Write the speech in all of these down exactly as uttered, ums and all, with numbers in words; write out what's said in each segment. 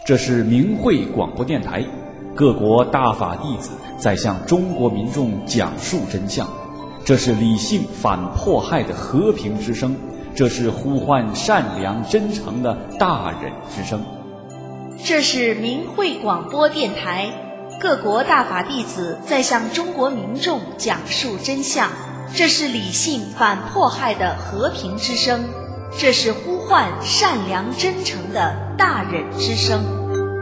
这是明慧广播电台，各国大法弟子在向中国民众讲述真相。这是理性反迫害的和平之声，这是呼唤善良真诚的大忍之声。 这是明慧广播电台，各国大法弟子在向中国民众讲述真相。这是理性反迫害的和平之声，这是呼唤善良真诚的大忍之声。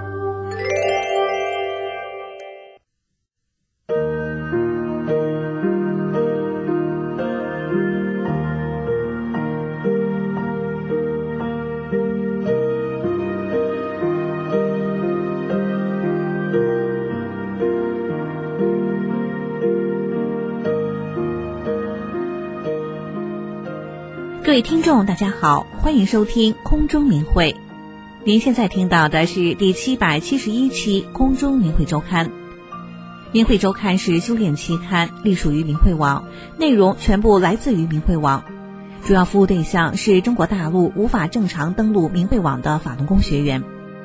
各位听众大家好，欢迎收听空中明慧。您现在听到的是第七百七十一期空中明慧周刊。明慧周刊是修炼期刊，隶属于明慧网，内容全部来自于明慧网，主要服务对象是中国大陆无法正常登录明慧网的法轮功学员。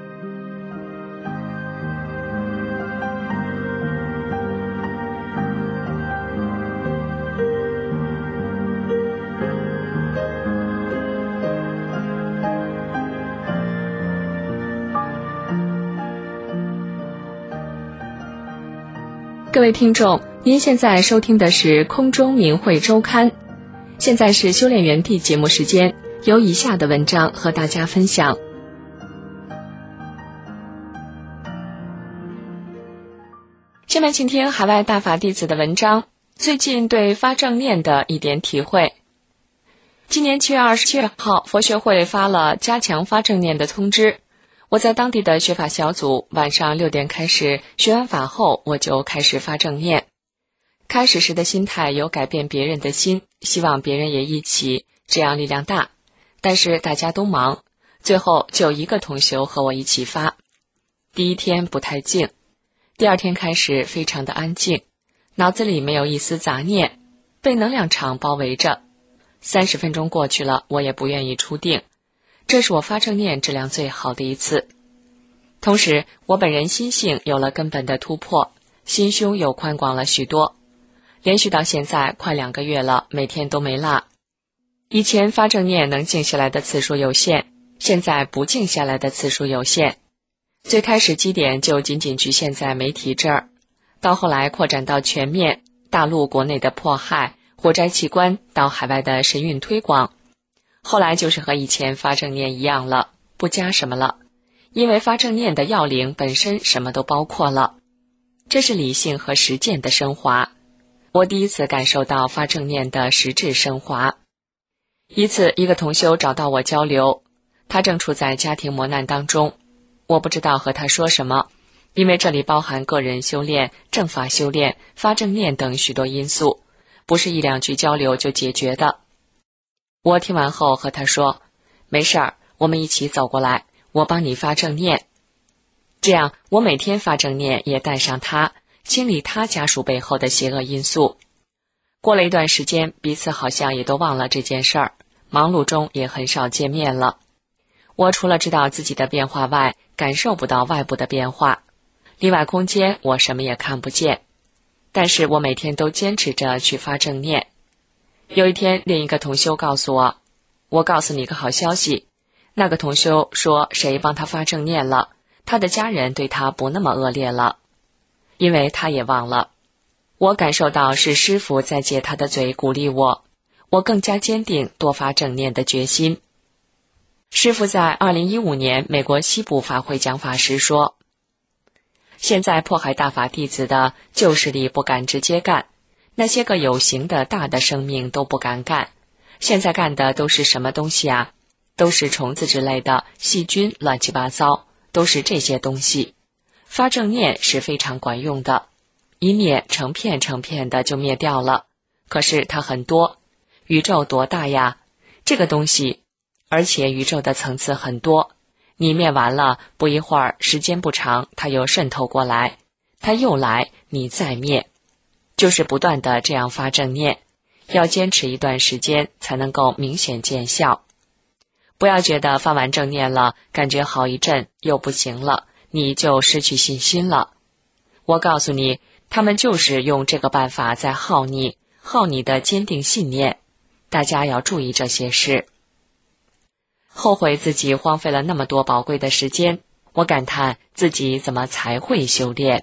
各位听众，您现在收听的是空中明慧周刊，现在是修炼园地节目时间，有以下的文章和大家分享。下面请听海外大法弟子的文章，最近对发正念的一点体会。今年七月二十七号，佛学会发了加强发正念的通知。我在当地的学法小组，晚上六点开始，学完法后我就开始发正念。开始时的心态有改变别人的心，希望别人也一起，这样力量大。但是大家都忙，最后就一个同修和我一起发。第一天不太静，第二天开始非常的安静，脑子里没有一丝杂念，被能量场包围着。三十分钟过去了，我也不愿意出定。这是我发正念质量最好的一次。同时我本人心性有了根本的突破，心胸又宽广了许多，连续到现在快两个月了，每天都没落。以前发正念能静下来的次数有限，现在不静下来的次数有限。最开始基点就仅仅局限在媒体这儿，到后来扩展到全面，大陆国内的迫害、火灾器官，到海外的神韵推广。后来就是和以前发正念一样了，不加什么了，因为发正念的要领本身什么都包括了。这是理性和实践的升华，我第一次感受到发正念的实质升华。一次一个同修找到我交流，他正处在家庭磨难当中，我不知道和他说什么，因为这里包含个人修炼、正法修炼、发正念等许多因素，不是一两句交流就解决的。我听完后和他说，没事儿，我们一起走过来，我帮你发正念。这样我每天发正念也带上他，清理他家属背后的邪恶因素。过了一段时间，彼此好像也都忘了这件事儿，忙碌中也很少见面了。我除了知道自己的变化外，感受不到外部的变化，例外空间我什么也看不见，但是我每天都坚持着去发正念。有一天，另一个同修告诉我，我告诉你个好消息，那个同修说谁帮他发正念了，他的家人对他不那么恶劣了，因为他也忘了。我感受到是师父在借他的嘴鼓励我，我更加坚定多发正念的决心。师父在二零一五年美国西部法会讲法时说，现在迫害大法弟子的旧势力不敢直接干，那些个有形的大的生命都不敢干，现在干的都是什么东西啊？都是虫子之类的，细菌乱七八糟，都是这些东西。发正念是非常管用的，一灭成片成片的就灭掉了，可是它很多，宇宙多大呀？这个东西，而且宇宙的层次很多，你灭完了，不一会儿，时间不长，它又渗透过来，它又来，你再灭。就是不断的这样发正念，要坚持一段时间才能够明显见效。不要觉得发完正念了，感觉好一阵又不行了， 你就失去信心了。我告诉你，他们就是用这个办法在耗你，耗你的坚定信念。大家要注意这些事。后悔自己荒废了那么多宝贵的时间，我感叹自己怎么才会修炼。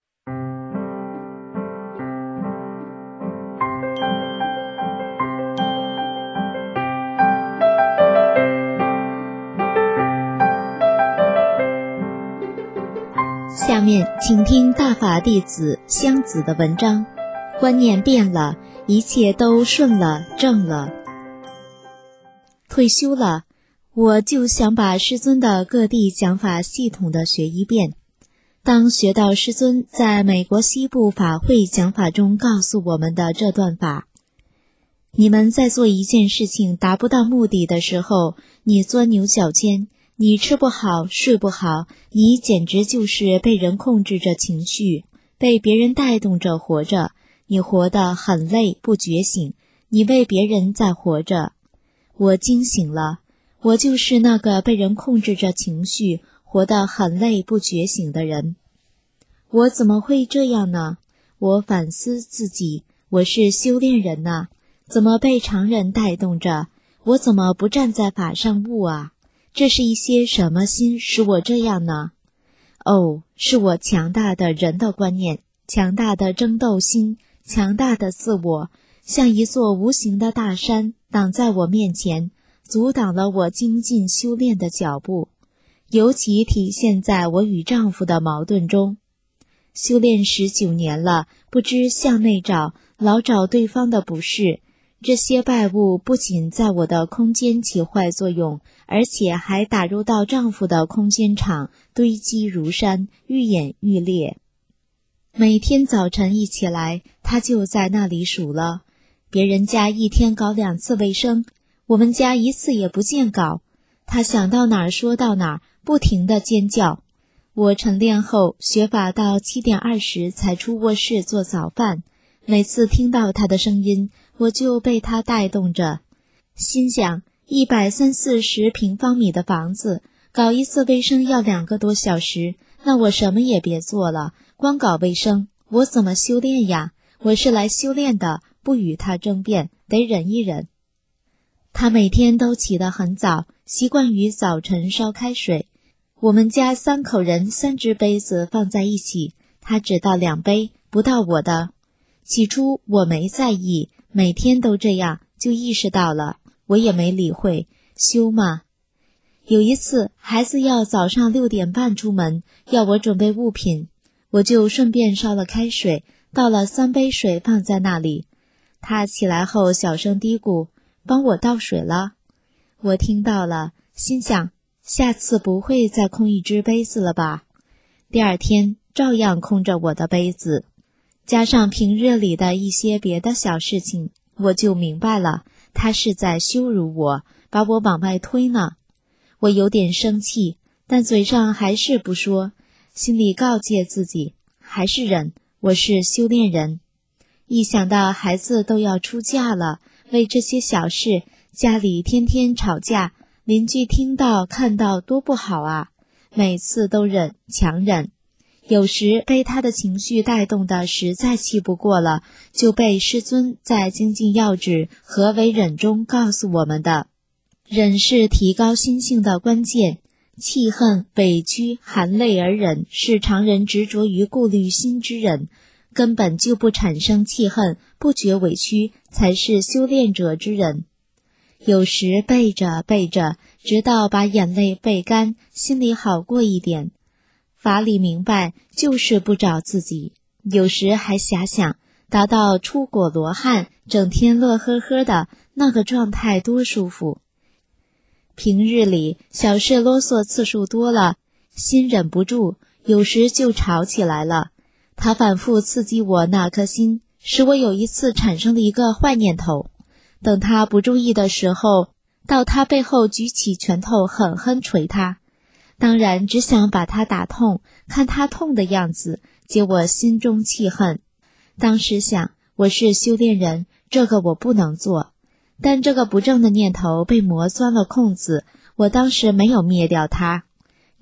下面请听大法弟子香子的文章。观念变了，一切都顺了，正了。退休了，我就想把师尊的各地讲法系统的学一遍。当学到师尊在美国西部法会讲法中告诉我们的这段法：你们在做一件事情达不到目的的时候，你钻牛角尖，你吃不好睡不好，你简直就是被人控制着情绪，被别人带动着活着，你活得很累不觉醒，你为别人在活着。我惊醒了，我就是那个被人控制着情绪活得很累不觉醒的人。我怎么会这样呢？我反思自己，我是修炼人呐，怎么被常人带动着？我怎么不站在法上悟啊？这是一些什么心使我这样呢？哦，是我强大的人的观念，强大的争斗心，强大的自我，像一座无形的大山挡在我面前，阻挡了我精进修炼的脚步，尤其体现在我与丈夫的矛盾中。修炼十九年了，不知向内找，老找对方的不是。这些败物不仅在我的空间起坏作用，而且还打入到丈夫的空间场，堆积如山，愈演愈烈。每天早晨一起来，他就在那里数了。别人家一天搞两次卫生，我们家一次也不见搞。他想到哪儿说到哪儿，不停地尖叫。我晨练后学法到七点二十才出卧室做早饭，每次听到他的声音，我就被他带动着，心想一百三四十平方米的房子，搞一次卫生要两个多小时，那我什么也别做了，光搞卫生，我怎么修炼呀？我是来修炼的，不与他争辩，得忍一忍。他每天都起得很早，习惯于早晨烧开水。我们家三口人三只杯子放在一起，他只倒两杯，不倒我的。起初我没在意，每天都这样，就意识到了，我也没理会，修嘛。有一次孩子要早上六点半出门，要我准备物品，我就顺便烧了开水，倒了三杯水放在那里。他起来后小声嘀咕，帮我倒水了。我听到了，心想下次不会再空一只杯子了吧。第二天照样空着我的杯子，加上平日里的一些别的小事情，我就明白了，他是在羞辱我，把我往外推呢。我有点生气，但嘴上还是不说，心里告诫自己，还是忍，我是修炼人。一想到孩子都要出嫁了，为这些小事，家里天天吵架，邻居听到看到多不好啊，每次都忍，强忍。有时被他的情绪带动的实在气不过了，就被师尊在精进要旨何为忍中告诉我们的，忍是提高心性的关键，气恨、委屈、含泪而忍是常人执着于顾虑心之忍，根本就不产生气恨，不觉委屈，才是修炼者之忍。有时背着背着，直到把眼泪背干，心里好过一点。法理明白，就是不找自己。有时还遐想，达到出果罗汉，整天乐呵呵的，那个状态多舒服。平日里小事啰嗦次数多了，心忍不住，有时就吵起来了。他反复刺激我那颗心，使我有一次产生了一个坏念头。等他不注意的时候，到他背后举起拳头狠狠捶他。当然只想把他打痛，看他痛的样子，解我心中气恨。当时想，我是修炼人，这个我不能做。但这个不正的念头被魔钻了空子，我当时没有灭掉它。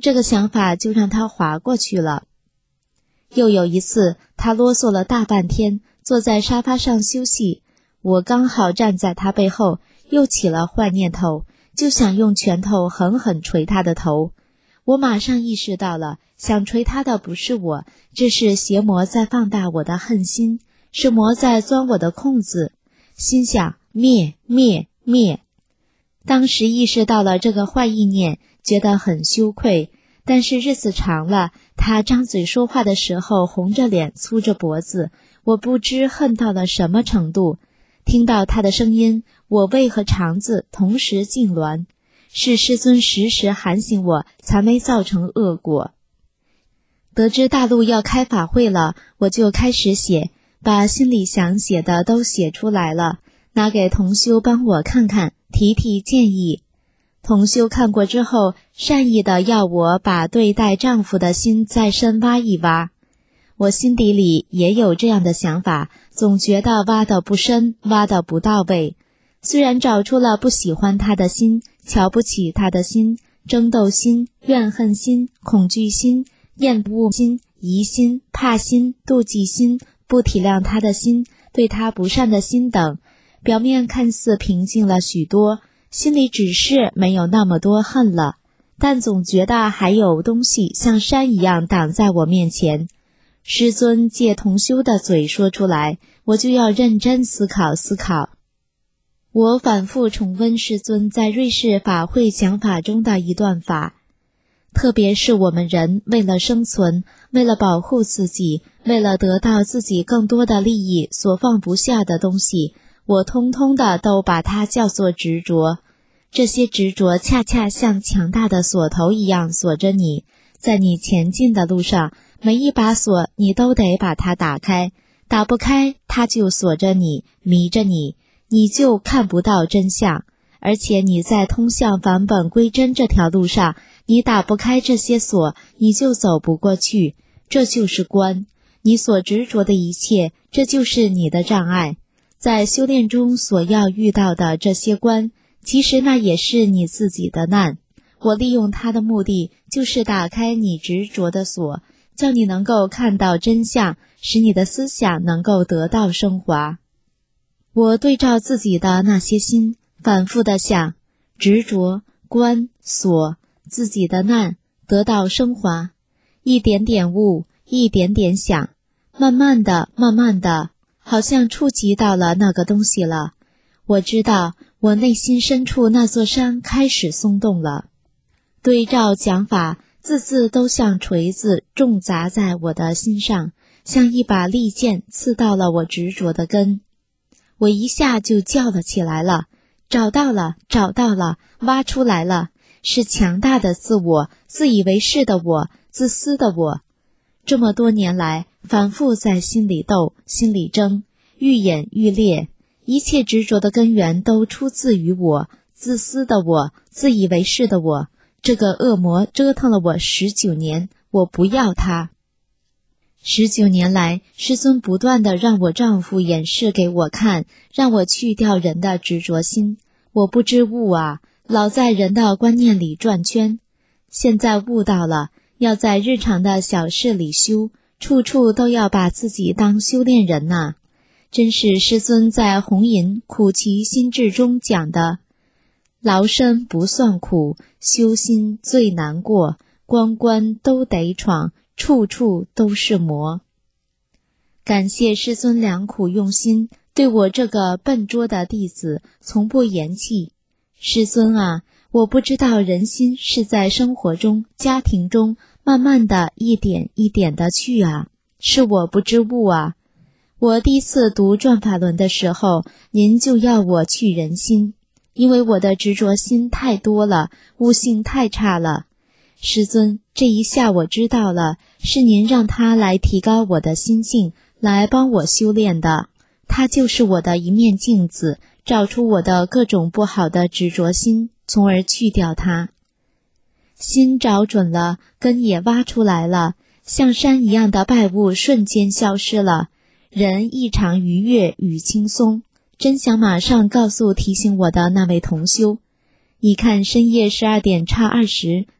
这个想法就让他划过去了。又有一次，他啰嗦了大半天，坐在沙发上休息，我刚好站在他背后，又起了坏念头，就想用拳头狠狠捶他的头。我马上意识到了，想捶他的不是我，这是邪魔在放大我的恨心，是魔在钻我的空子。心想灭灭灭。当时意识到了这个坏意念，觉得很羞愧，但是日子长了，他张嘴说话的时候红着脸粗着脖子，我不知恨到了什么程度。听到他的声音，我胃和肠子同时痉挛，是师尊时时喊醒我，才没造成恶果。得知大陆要开法会了，我就开始写，把心里想写的都写出来了，拿给同修帮我看看，提提建议。同修看过之后，善意的要我把对待丈夫的心再深挖一挖。我心底里也有这样的想法，总觉得挖得不深，挖得不到位。虽然找出了不喜欢他的心，瞧不起他的心，争斗心、怨恨心、恐惧心、厌恶心、疑心、怕心、妒忌心、不体谅他的心、对他不善的心等，表面看似平静了许多，心里只是没有那么多恨了，但总觉得还有东西像山一样挡在我面前。师尊借同修的嘴说出来，我就要认真思考思考。我反复重温师尊在瑞士法会讲法中的一段法，特别是我们人为了生存，为了保护自己，为了得到自己更多的利益所放不下的东西，我通通的都把它叫做执着。这些执着恰恰像强大的锁头一样锁着你，在你前进的路上，每一把锁你都得把它打开，打不开它就锁着你，迷着你，你就看不到真相。而且你在通向返本归真这条路上，你打不开这些锁，你就走不过去。这就是关，你所执着的一切，这就是你的障碍。在修炼中所要遇到的这些关，其实那也是你自己的难。我利用它的目的，就是打开你执着的锁，叫你能够看到真相，使你的思想能够得到升华。我对照自己的那些心，反复地想，执着、关、锁，自己的难，得到升华。一点点悟，一点点想，慢慢的，慢慢的，好像触及到了那个东西了。我知道，我内心深处那座山开始松动了。对照讲法，字字都像锤子重砸在我的心上，像一把利剑刺到了我执着的根。我一下就叫了起来了，找到了，找到了，挖出来了，是强大的自我，自以为是的我，自私的我。这么多年来，反复在心里斗，心里争，愈演愈烈。一切执着的根源都出自于我，自私的我，自以为是的我。这个恶魔折腾了我十九年，我不要他。十九年来，师尊不断地让我丈夫演示给我看，让我去掉人的执着心。我不知悟啊，老在人的观念里转圈。现在悟到了，要在日常的小事里修，处处都要把自己当修炼人呐、啊。真是师尊在红银苦其心志中讲的，劳身不算苦，修心最难过，关关都得闯，处处都是魔。感谢师尊良苦用心，对我这个笨拙的弟子从不言弃。师尊啊，我不知道人心是在生活中、家庭中慢慢的一点一点的去啊，是我不知悟啊。我第一次读转法轮的时候，您就要我去人心，因为我的执着心太多了，悟性太差了。师尊，这一下我知道了，是您让他来提高我的心性，来帮我修炼的。他就是我的一面镜子，照出我的各种不好的执着心，从而去掉它。心找准了，根也挖出来了，像山一样的败物瞬间消失了。人异常愉悦与轻松，真想马上告诉提醒我的那位同修。一看深夜十二点差二十，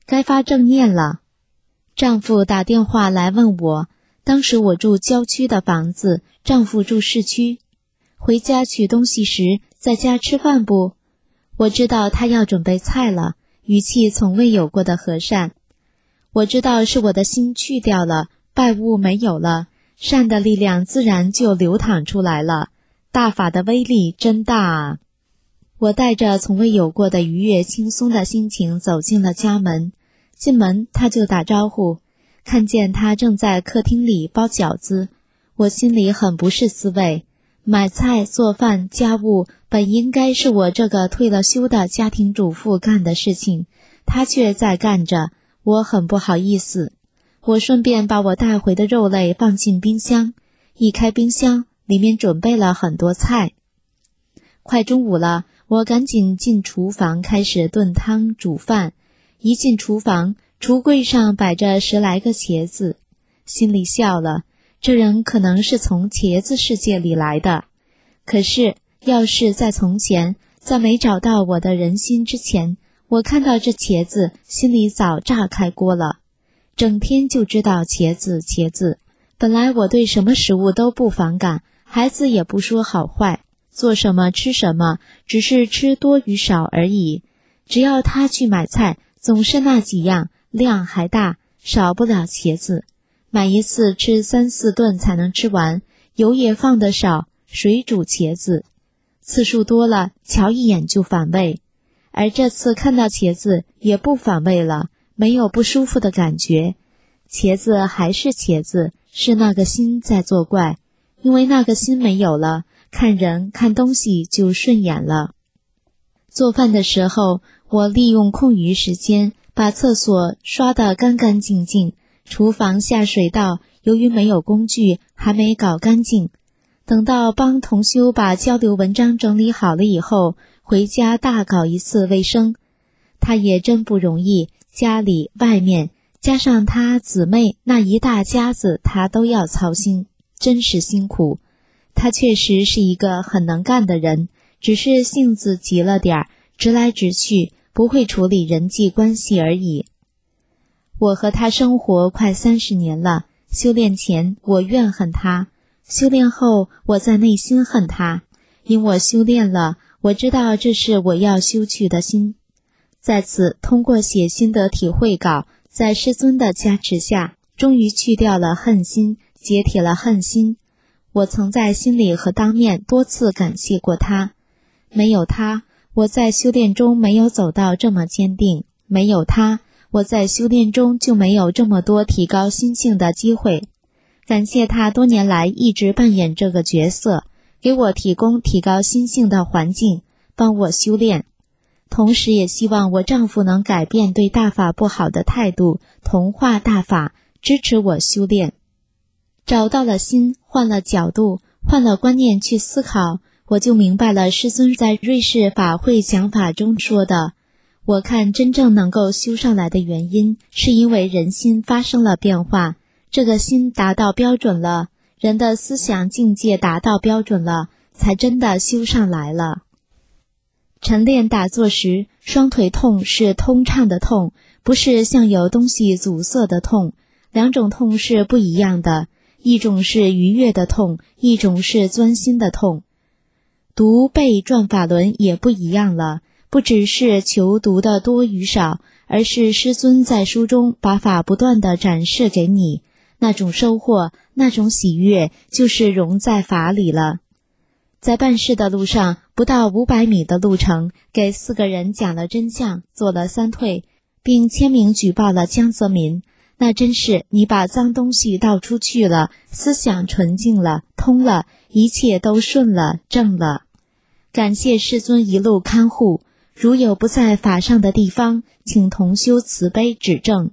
该发正念了。丈夫打电话来问我，当时我住郊区的房子，丈夫住市区。回家取东西时，在家吃饭不？我知道他要准备菜了，语气从未有过的和善。我知道是我的心去掉了，败物没有了，善的力量自然就流淌出来了。大法的威力真大啊！我带着从未有过的愉悦轻松的心情走进了家门。进门他就打招呼，看见他正在客厅里包饺子，我心里很不是滋味。买菜做饭家务本应该是我这个退了休的家庭主妇干的事情，他却在干着，我很不好意思。我顺便把我带回的肉类放进冰箱，一开冰箱，里面准备了很多菜。快中午了，我赶紧进厨房开始炖汤煮饭。一进厨房，橱柜上摆着十来个茄子，心里笑了，这人可能是从茄子世界里来的。可是要是在从前，在没找到我的人心之前，我看到这茄子，心里早炸开锅了。整天就知道茄子茄子，本来我对什么食物都不反感，孩子也不说好坏，做什么吃什么，只是吃多与少而已。只要他去买菜，总是那几样，量还大，少不了茄子。买一次吃三四顿才能吃完，油也放得少，水煮茄子，次数多了，瞧一眼就反胃。而这次看到茄子也不反胃了，没有不舒服的感觉。茄子还是茄子，是那个心在作怪，因为那个心没有了，看人看东西就顺眼了。做饭的时候，我利用空余时间把厕所刷得干干净净，厨房下水道由于没有工具还没搞干净。等到帮同修把交流文章整理好了以后，回家大搞一次卫生。他也真不容易，家里外面加上他姊妹那一大家子，他都要操心，真是辛苦。他确实是一个很能干的人，只是性子急了点儿，直来直去，不会处理人际关系而已。我和他生活快三十年了，修炼前我怨恨他，修炼后我在内心恨他，因我修炼了，我知道这是我要修去的心。在此通过写心得体会稿，在师尊的加持下，终于去掉了恨心，解铁了恨心。我曾在心里和当面多次感谢过他，没有他，我在修炼中没有走到这么坚定，没有他，我在修炼中就没有这么多提高心性的机会。感谢他多年来一直扮演这个角色，给我提供提高心性的环境，帮我修炼。同时也希望我丈夫能改变对大法不好的态度，同化大法，支持我修炼。找到了心，换了角度，换了观念去思考，我就明白了师尊在瑞士法会讲法中说的，我看真正能够修上来的原因，是因为人心发生了变化，这个心达到标准了，人的思想境界达到标准了，才真的修上来了。晨练打坐时，双腿痛是通畅的痛，不是像有东西阻塞的痛，两种痛是不一样的，一种是愉悦的痛，一种是钻心的痛。读背转法轮也不一样了，不只是求读的多与少，而是师尊在书中把法不断地展示给你，那种收获，那种喜悦，就是融在法里了。在办事的路上，不到五百米的路程，给四个人讲了真相，做了三退，并签名举报了江泽民。那真是你把脏东西倒出去了，思想纯净了，通了，一切都顺了，正了。感谢师尊一路看护，如有不在法上的地方，请同修慈悲指正。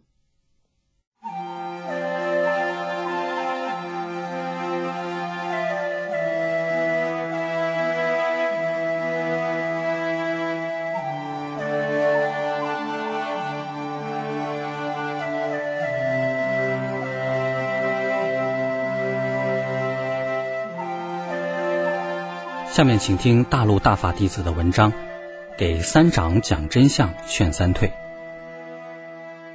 下面请听大陆大法弟子的文章，给三长讲真相，劝三退。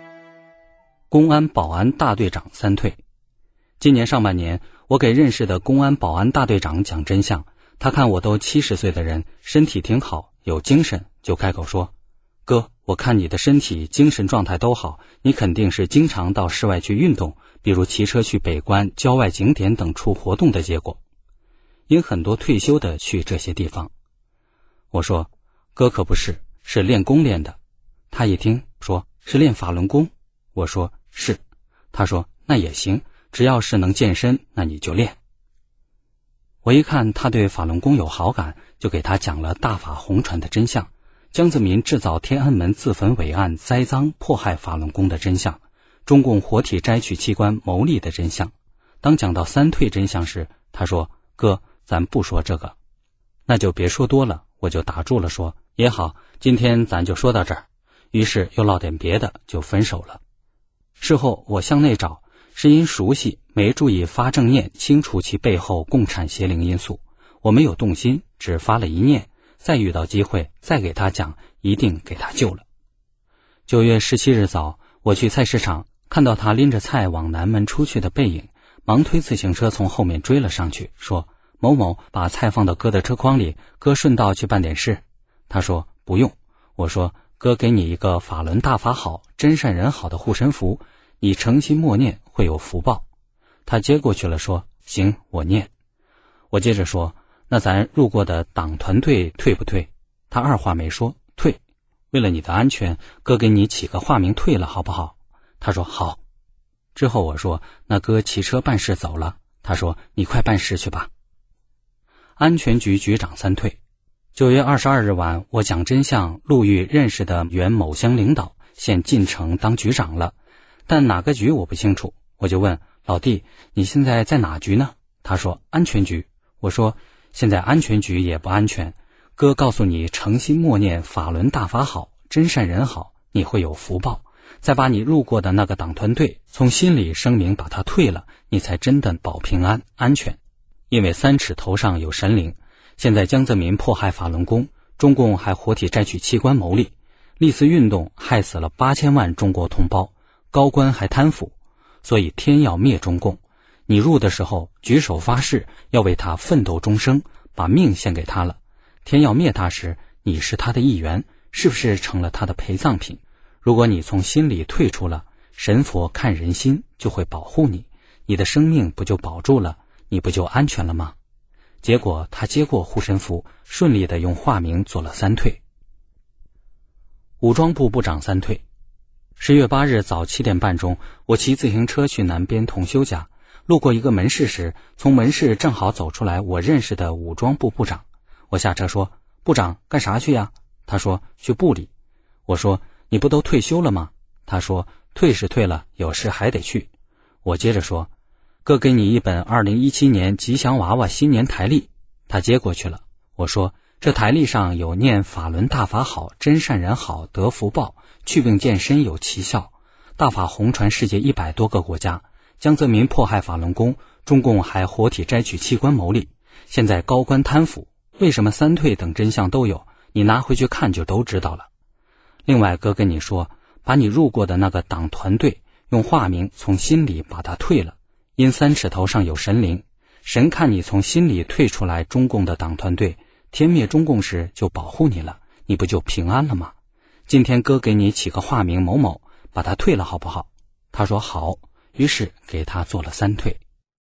公安保安大队长三退。今年上半年，我给认识的公安保安大队长讲真相，他看我都七十岁的人，身体挺好，有精神，就开口说：哥，我看你的身体精神状态都好，你肯定是经常到室外去运动，比如骑车去北关、郊外景点等处活动的结果。因很多退休的去这些地方。我说：哥可不是，是练功练的。他一听说是练法轮功，我说是。他说那也行，只要是能健身，那你就练。我一看他对法轮功有好感，就给他讲了大法红传的真相，江泽民制造天安门自焚伪案栽赃迫害法轮功的真相，中共活体摘取器官牟利的真相。当讲到三退真相时，他说：哥，咱不说这个。那就别说多了，我就打住了，说也好，今天咱就说到这儿。于是又唠点别的，就分手了。事后我向内找，是因熟悉没注意发正念清除其背后共产邪灵因素，我没有动心，只发了一念，再遇到机会再给他讲，一定给他救了。九月十七日早，我去菜市场，看到他拎着菜往南门出去的背影，忙推自行车从后面追了上去，说：某某，把菜放到哥的车筐里，哥顺道去办点事。他说不用。我说：哥给你一个法轮大法好、真善人好的护身符，你诚心默念会有福报。他接过去了，说：行，我念。我接着说：那咱入过的党团队退不退？他二话没说，退。为了你的安全，哥给你起个化名退了好不好？他说好。之后我说：那哥骑车办事走了。他说：你快办事去吧。安全局局长三退。九月二十二日晚，我讲真相，陆遇认识的原某乡领导，现进城当局长了，但哪个局我不清楚。我就问老弟，你现在在哪局呢？他说安全局。我说现在安全局也不安全，哥告诉你，诚心默念法轮大法好，真善人好，你会有福报，再把你入过的那个党团队从心里声明把它退了，你才真的保平安安全。因为三尺头上有神灵，现在江泽民迫害法轮功，中共还活体摘取器官牟利，历次运动害死了八千万中国同胞，高官还贪腐，所以天要灭中共。你入的时候举手发誓要为他奋斗终生，把命献给他了。天要灭他时，你是他的一员，是不是成了他的陪葬品？如果你从心里退出了，神佛看人心，就会保护你，你的生命不就保住了，你不就安全了吗？结果他接过护身符，顺利地用化名做了三退。武装部部长三退。十月八日早七点半钟，我骑自行车去南边同修家，路过一个门市时，从门市正好走出来我认识的武装部部长。我下车说：部长干啥去呀？他说去部里。我说你不都退休了吗？他说退是退了，有事还得去。我接着说：哥给你一本二零一七年吉祥娃娃新年台历。他接过去了。我说这台历上有念法轮大法好，真善人好，得福报，祛病健身有奇效，大法红传世界一百多个国家，江泽民迫害法轮功，中共还活体摘取器官牟利，现在高官贪腐，为什么三退等真相都有，你拿回去看就都知道了。另外哥跟你说，把你入过的那个党团队用化名从心里把它退了，因三尺头上有神灵，神看你从心里退出来中共的党团队，天灭中共时就保护你了，你不就平安了吗？今天哥给你起个化名某某，把它退了好不好？他说好，于是给他做了三退。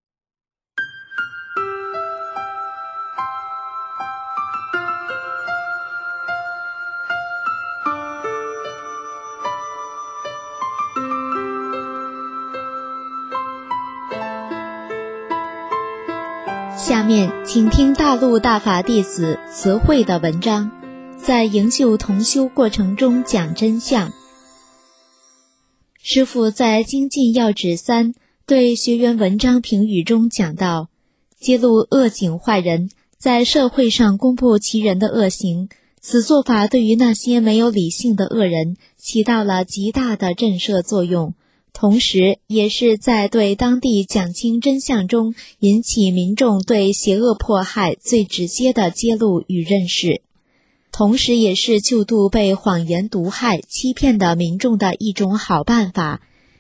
下面请听大陆大法弟子慈慧的文章，在营救同修过程中讲真相。师父在精进要旨三对学员文章评语中讲到，揭露恶警坏人，在社会上公布其人的恶行，此做法对于那些没有理性的恶人起到了极大的震慑作用，同时也是在对当地讲清真相中引起民众对邪恶迫害最直接的揭露与认识，同时也是救度被谎言毒害欺骗的民众的一种好办法，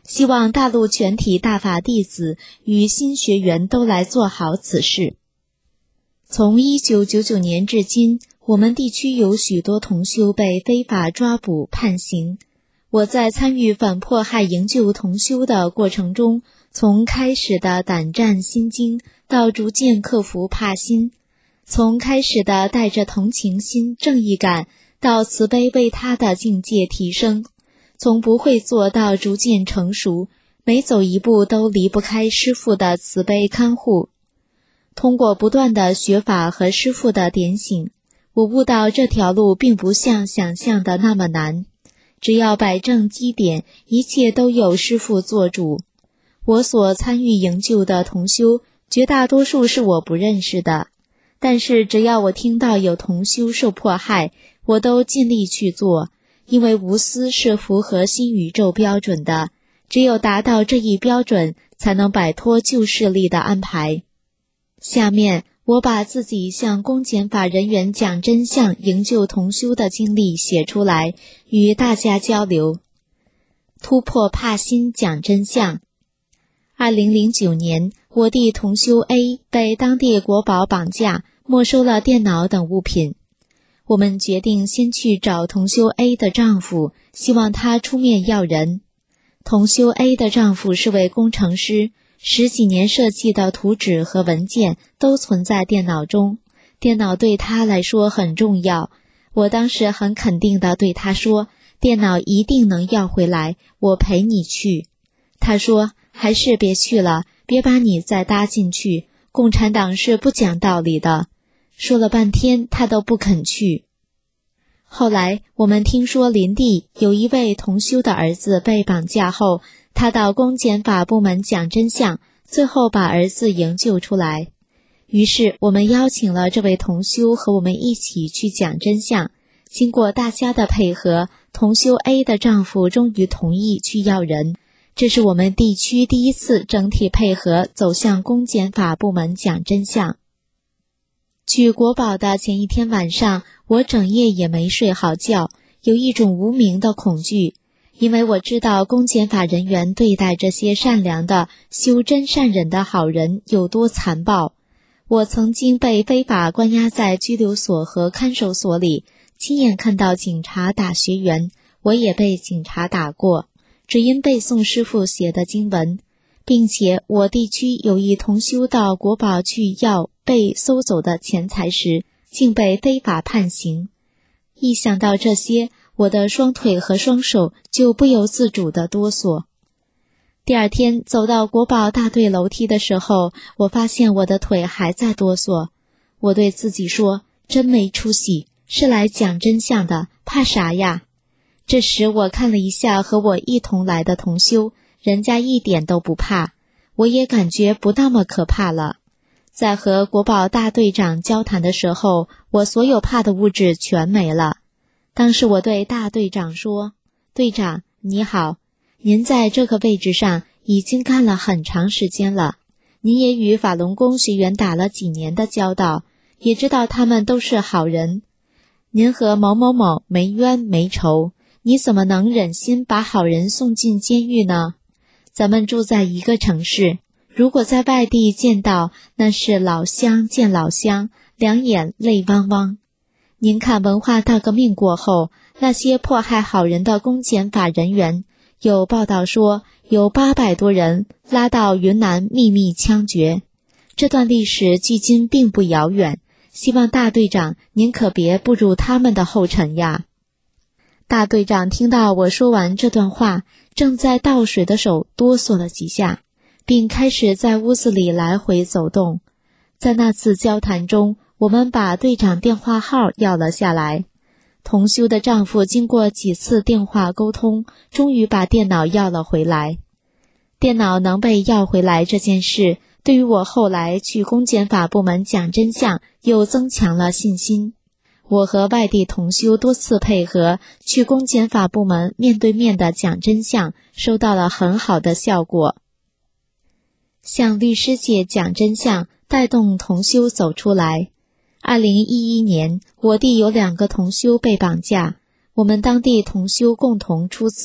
希望大陆全体大法弟子与新学员都来做好此事。从一九九九年至今，我们地区有许多同修被非法抓捕判刑。我在参与反迫害营救同修的过程中，从开始的胆战心惊到逐渐克服怕心，从开始的带着同情心、正义感到慈悲为他的境界提升，从不会做到逐渐成熟，每走一步都离不开师父的慈悲看护。通过不断的学法和师父的点醒，我悟到这条路并不像想象的那么难，只要摆正基点，一切都有师父做主。我所参与营救的同修，绝大多数是我不认识的，但是只要我听到有同修受迫害，我都尽力去做，因为无私是符合新宇宙标准的，只有达到这一标准，才能摆脱旧势力的安排。下面我把自己向公检法人员讲真相营救同修的经历写出来，与大家交流。突破怕心讲真相。二零零九年，我弟同修 A 被当地国保绑架，没收了电脑等物品。我们决定先去找同修 A 的丈夫，希望他出面要人。同修 A 的丈夫是位工程师，十几年设计的图纸和文件都存在电脑中，电脑对他来说很重要。我当时很肯定地对他说，电脑一定能要回来，我陪你去。他说，还是别去了，别把你再搭进去，共产党是不讲道理的。说了半天他都不肯去。后来我们听说林地有一位同修的儿子被绑架后，他到公检法部门讲真相，最后把儿子营救出来。于是我们邀请了这位同修和我们一起去讲真相。经过大家的配合，同修 A 的丈夫终于同意去要人。这是我们地区第一次整体配合走向公检法部门讲真相。去国保的前一天晚上，我整夜也没睡好觉，有一种无名的恐惧，因为我知道公检法人员对待这些善良的修真善忍的好人有多残暴。我曾经被非法关押在拘留所和看守所里，亲眼看到警察打学员，我也被警察打过，只因背诵师父写的经文，并且我地区有一同修到国保去要被搜走的钱财时，竟被非法判刑。一想到这些，我的双腿和双手就不由自主地哆嗦。第二天走到国保大队楼梯的时候，我发现我的腿还在哆嗦。我对自己说，真没出息，是来讲真相的，怕啥呀？这时我看了一下和我一同来的同修，人家一点都不怕，我也感觉不那么可怕了。在和国保大队长交谈的时候，我所有怕的物质全没了。当时我对大队长说，队长你好，您在这个位置上已经干了很长时间了，您也与法轮功学员打了几年的交道，也知道他们都是好人。您和某某某没冤没仇，你怎么能忍心把好人送进监狱呢？咱们住在一个城市，如果在外地见到，那是老乡见老乡，两眼泪汪汪。您看文化大革命过后，那些迫害好人的公检法人员，有报道说有八百多人拉到云南秘密枪决。这段历史距今并不遥远，希望大队长您可别步入他们的后尘呀。大队长听到我说完这段话，正在倒水的手哆嗦了几下，并开始在屋子里来回走动。在那次交谈中，我们把队长电话号要了下来。同修的丈夫经过几次电话沟通，终于把电脑要了回来。电脑能被要回来这件事，对于我后来去公检法部门讲真相，又增强了信心。我和外地同修多次配合，去公检法部门面对面的讲真相，收到了很好的效果。向律师界讲真相，带动同修走出来。二零一一年，我弟有两个同修被绑架，我们当地同修共同出资，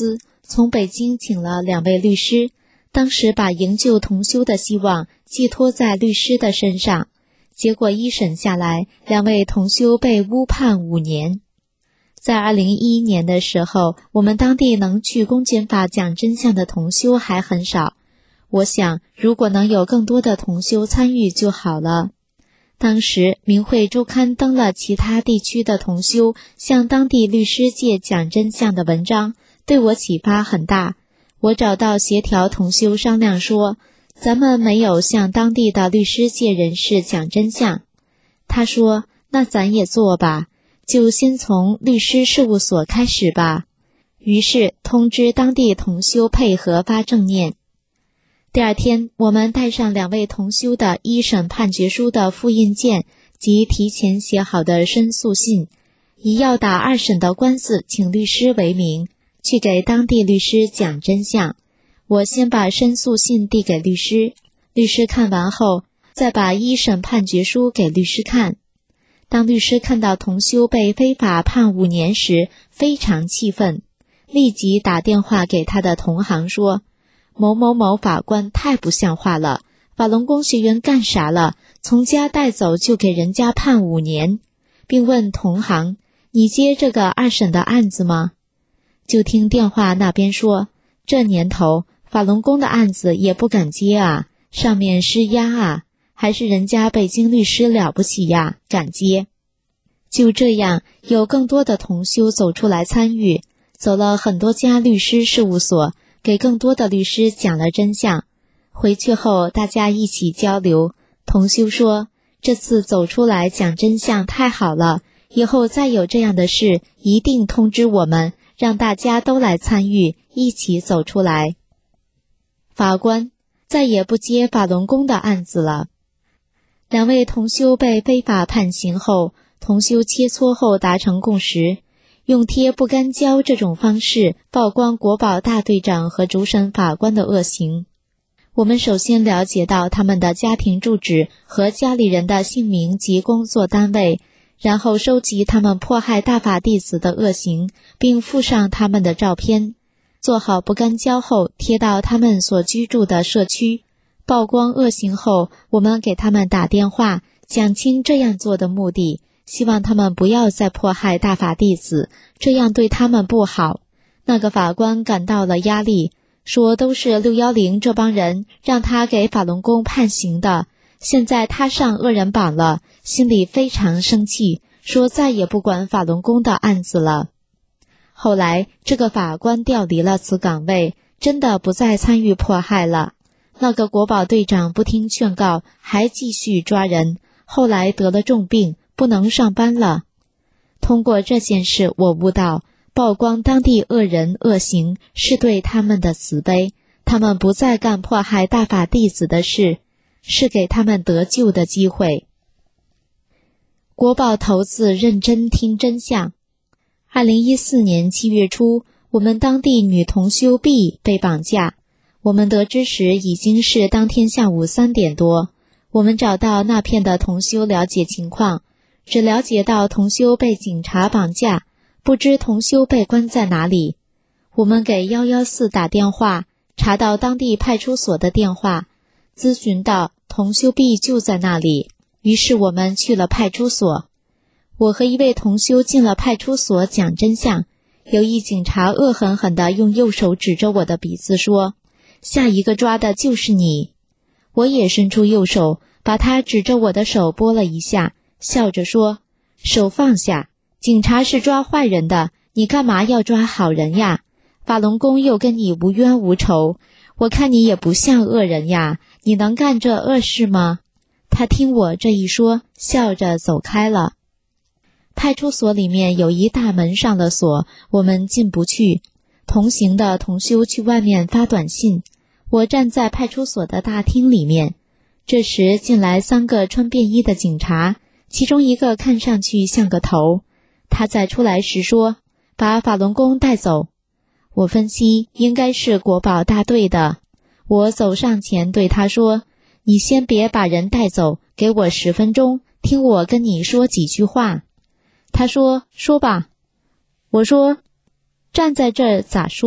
从北京请了两位律师，当时把营救同修的希望寄托在律师的身上，结果一审下来，两位同修被误判五年。在二零一一年的时候，我们当地能去公检法讲真相的同修还很少，我想如果能有更多的同修参与就好了。当时明慧周刊登了其他地区的同修向当地律师界讲真相的文章，对我启发很大。我找到协调同修商量说，咱们没有向当地的律师界人士讲真相。他说，那咱也做吧，就先从律师事务所开始吧。于是通知当地同修配合发正念。第二天，我们带上两位同修的一审判决书的复印件及提前写好的申诉信，以要打二审的官司请律师为名，去给当地律师讲真相。我先把申诉信递给律师，律师看完后，再把一审判决书给律师看。当律师看到同修被非法判五年时，非常气愤，立即打电话给他的同行说，某某某法官太不像话了，法轮功学员干啥了？从家带走就给人家判五年，并问同行，你接这个二审的案子吗？就听电话那边说，这年头法轮功的案子也不敢接啊，上面施压啊，还是人家北京律师了不起呀，敢接。就这样，有更多的同修走出来参与，走了很多家律师事务所，给更多的律师讲了真相。回去后大家一起交流，同修说，这次走出来讲真相太好了，以后再有这样的事一定通知我们，让大家都来参与，一起走出来。法官再也不接法轮功的案子了。两位同修被非法判刑后，同修切磋后达成共识，用贴不干胶这种方式曝光国保大队长和主审法官的恶行。我们首先了解到他们的家庭住址和家里人的姓名及工作单位，然后收集他们迫害大法弟子的恶行，并附上他们的照片，做好不干胶后贴到他们所居住的社区。曝光恶行后，我们给他们打电话，讲清这样做的目的，希望他们不要再迫害大法弟子，这样对他们不好。那个法官感到了压力，说都是六一零这帮人让他给法轮功判刑的，现在他上恶人榜了，心里非常生气，说再也不管法轮功的案子了。后来这个法官调离了此岗位，真的不再参与迫害了。那个国保队长不听劝告，还继续抓人，后来得了重病，不能上班了。通过这件事，我悟到曝光当地恶人恶行是对他们的慈悲，他们不再干迫害大法弟子的事，是给他们得救的机会。国保头子认真听真相。二零一四年七月初，我们当地女同修 B 被绑架，我们得知时已经是当天下午三点多。我们找到那片的同修了解情况，只了解到同修被警察绑架，不知同修被关在哪里。我们给一一四打电话，查到当地派出所的电话，咨询到同修 B 就在那里，于是我们去了派出所。我和一位同修进了派出所讲真相，有一警察恶狠狠地用右手指着我的鼻子说，下一个抓的就是你。我也伸出右手，把他指着我的手拨了一下，笑着说，手放下，警察是抓坏人的，你干嘛要抓好人呀？法轮功又跟你无冤无仇，我看你也不像恶人呀，你能干这恶事吗？他听我这一说，笑着走开了。派出所里面有一大门上了锁，我们进不去。同行的同修去外面发短信，我站在派出所的大厅里面。这时进来三个穿便衣的警察，其中一个看上去像个头。他在出来时说，把法轮功带走。我分析应该是国保大队的。我走上前对他说，你先别把人带走，给我十分钟，听我跟你说几句话。他说，说吧。我说，站在这儿咋说，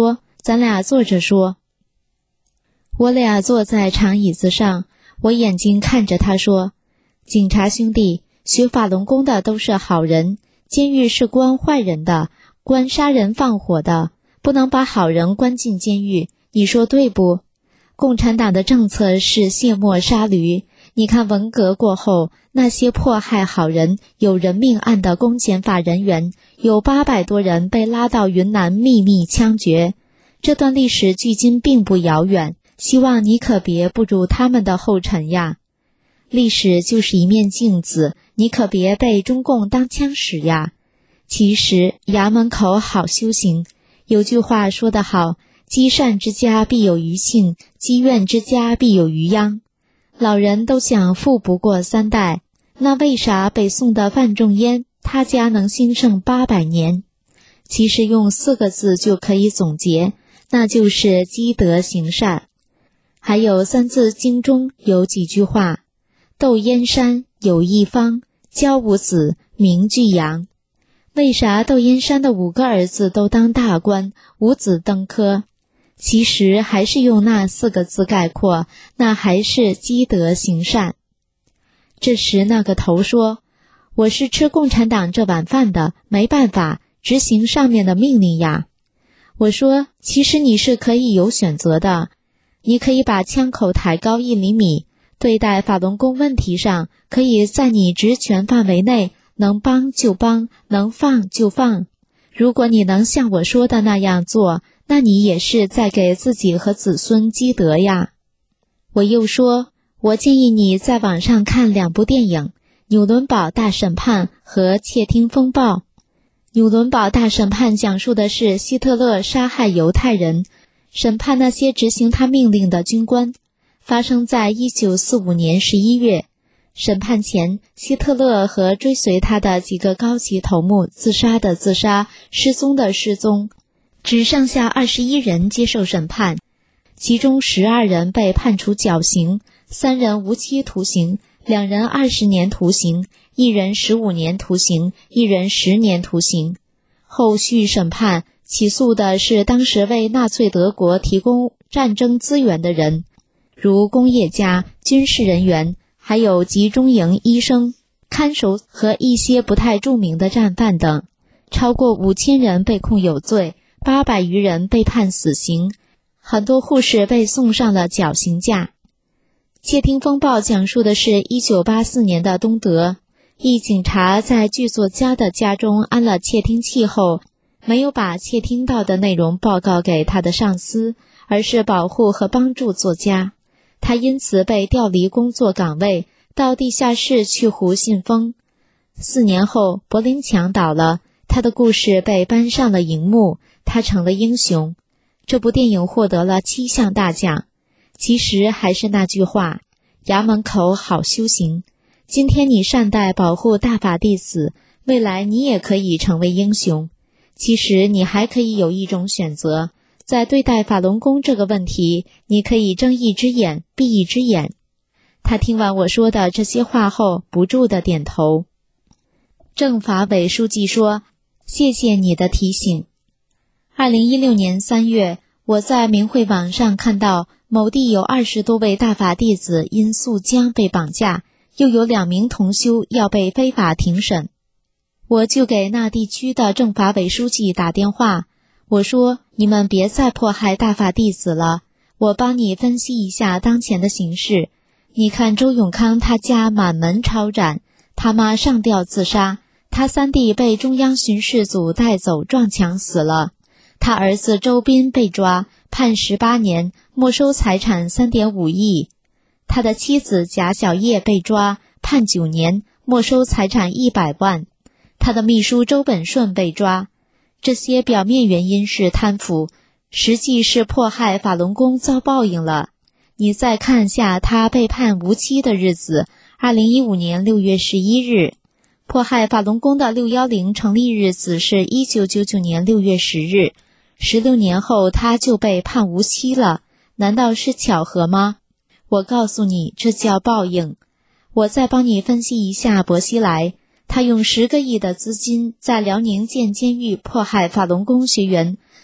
咱俩坐着说。我俩坐在长椅子上，我眼睛看着他说，警察兄弟，学法轮功的都是好人，监狱是关坏人的，关杀人放火的，不能把好人关进监狱，你说对不？共产党的政策是卸磨杀驴，你看文革过后，那些迫害好人有人命案的公检法人员，有八百多人被拉到云南秘密枪决，这段历史距今并不遥远，希望你可别步入他们的后尘呀。历史就是一面镜子，你可别被中共当枪使呀。其实衙门口好修行，有句话说得好，积善之家必有余庆，积怨之家必有余殃。老人都讲富不过三代，那为啥北宋的范仲淹他家能兴盛八百年？其实用四个字就可以总结，那就是积德行善。还有《三字经》中有几句话，窦燕山有一方，教五子名俱扬。为啥窦燕山的五个儿子都当大官，五子登科？其实还是用那四个字概括，那还是积德行善。这时那个头说，我是吃共产党这碗饭的，没办法，执行上面的命令呀。我说，其实你是可以有选择的，你可以把枪口抬高一厘米，对待法轮功问题上，可以在你职权范围内，能帮就帮，能放就放。如果你能像我说的那样做，那你也是在给自己和子孙积德呀。我又说，我建议你在网上看两部电影，纽伦堡大审判和窃听风暴。纽伦堡大审判讲述的是希特勒杀害犹太人，审判那些执行他命令的军官，发生在一九四五年十一月。审判前，希特勒和追随他的几个高级头目自杀的自杀，失踪的失踪，只剩下二十一人接受审判，其中十二人被判处绞刑，三人无期徒刑，两人二十年徒刑，一人十五年徒刑，一人十年徒刑。后续审判起诉的是当时为纳粹德国提供战争资源的人，如工业家、军事人员，还有集中营医生、看守和一些不太著名的战犯等。超过五千人被控有罪，八百余人被判死刑，很多护士被送上了绞刑架。窃听风暴讲述的是一九八四年的东德，一警察在剧作家的家中安了窃听器后，没有把窃听到的内容报告给他的上司，而是保护和帮助作家。他因此被调离工作岗位，到地下室去胡信封。四年后，柏林墙倒了，他的故事被搬上了荧幕，他成了英雄。这部电影获得了七项大奖。其实还是那句话，衙门口好修行。今天你善待保护大法弟子，未来你也可以成为英雄。其实你还可以有一种选择，在对待法轮功这个问题，你可以睁一只眼闭一只眼。他听完我说的这些话后，不住地点头。政法委书记说，谢谢你的提醒。二零一六年三月，我在明慧网上看到某地有二十多位大法弟子因诉将被绑架，又有两名同修要被非法庭审。我就给那地区的政法委书记打电话，我说，你们别再迫害大法弟子了，我帮你分析一下当前的形势。你看周永康他家满门抄斩，他妈上吊自杀，他三弟被中央巡视组带走撞墙死了，他儿子周斌被抓，判十八年，没收财产 三点五亿。他的妻子贾小叶被抓，判九年，没收财产一百万。他的秘书周本顺被抓。这些表面原因是贪腐，实际是迫害法轮功遭报应了。你再看下他被判无期的日子，二零一五年六月十一日。迫害法轮功的六一零成立日子是一九九九年六月十日，十六年后他就被判无期了，难道是巧合吗？我告诉你，这叫报应。我再帮你分析一下薄熙来，他用十个亿的资金在辽宁建监狱迫害法轮功学员，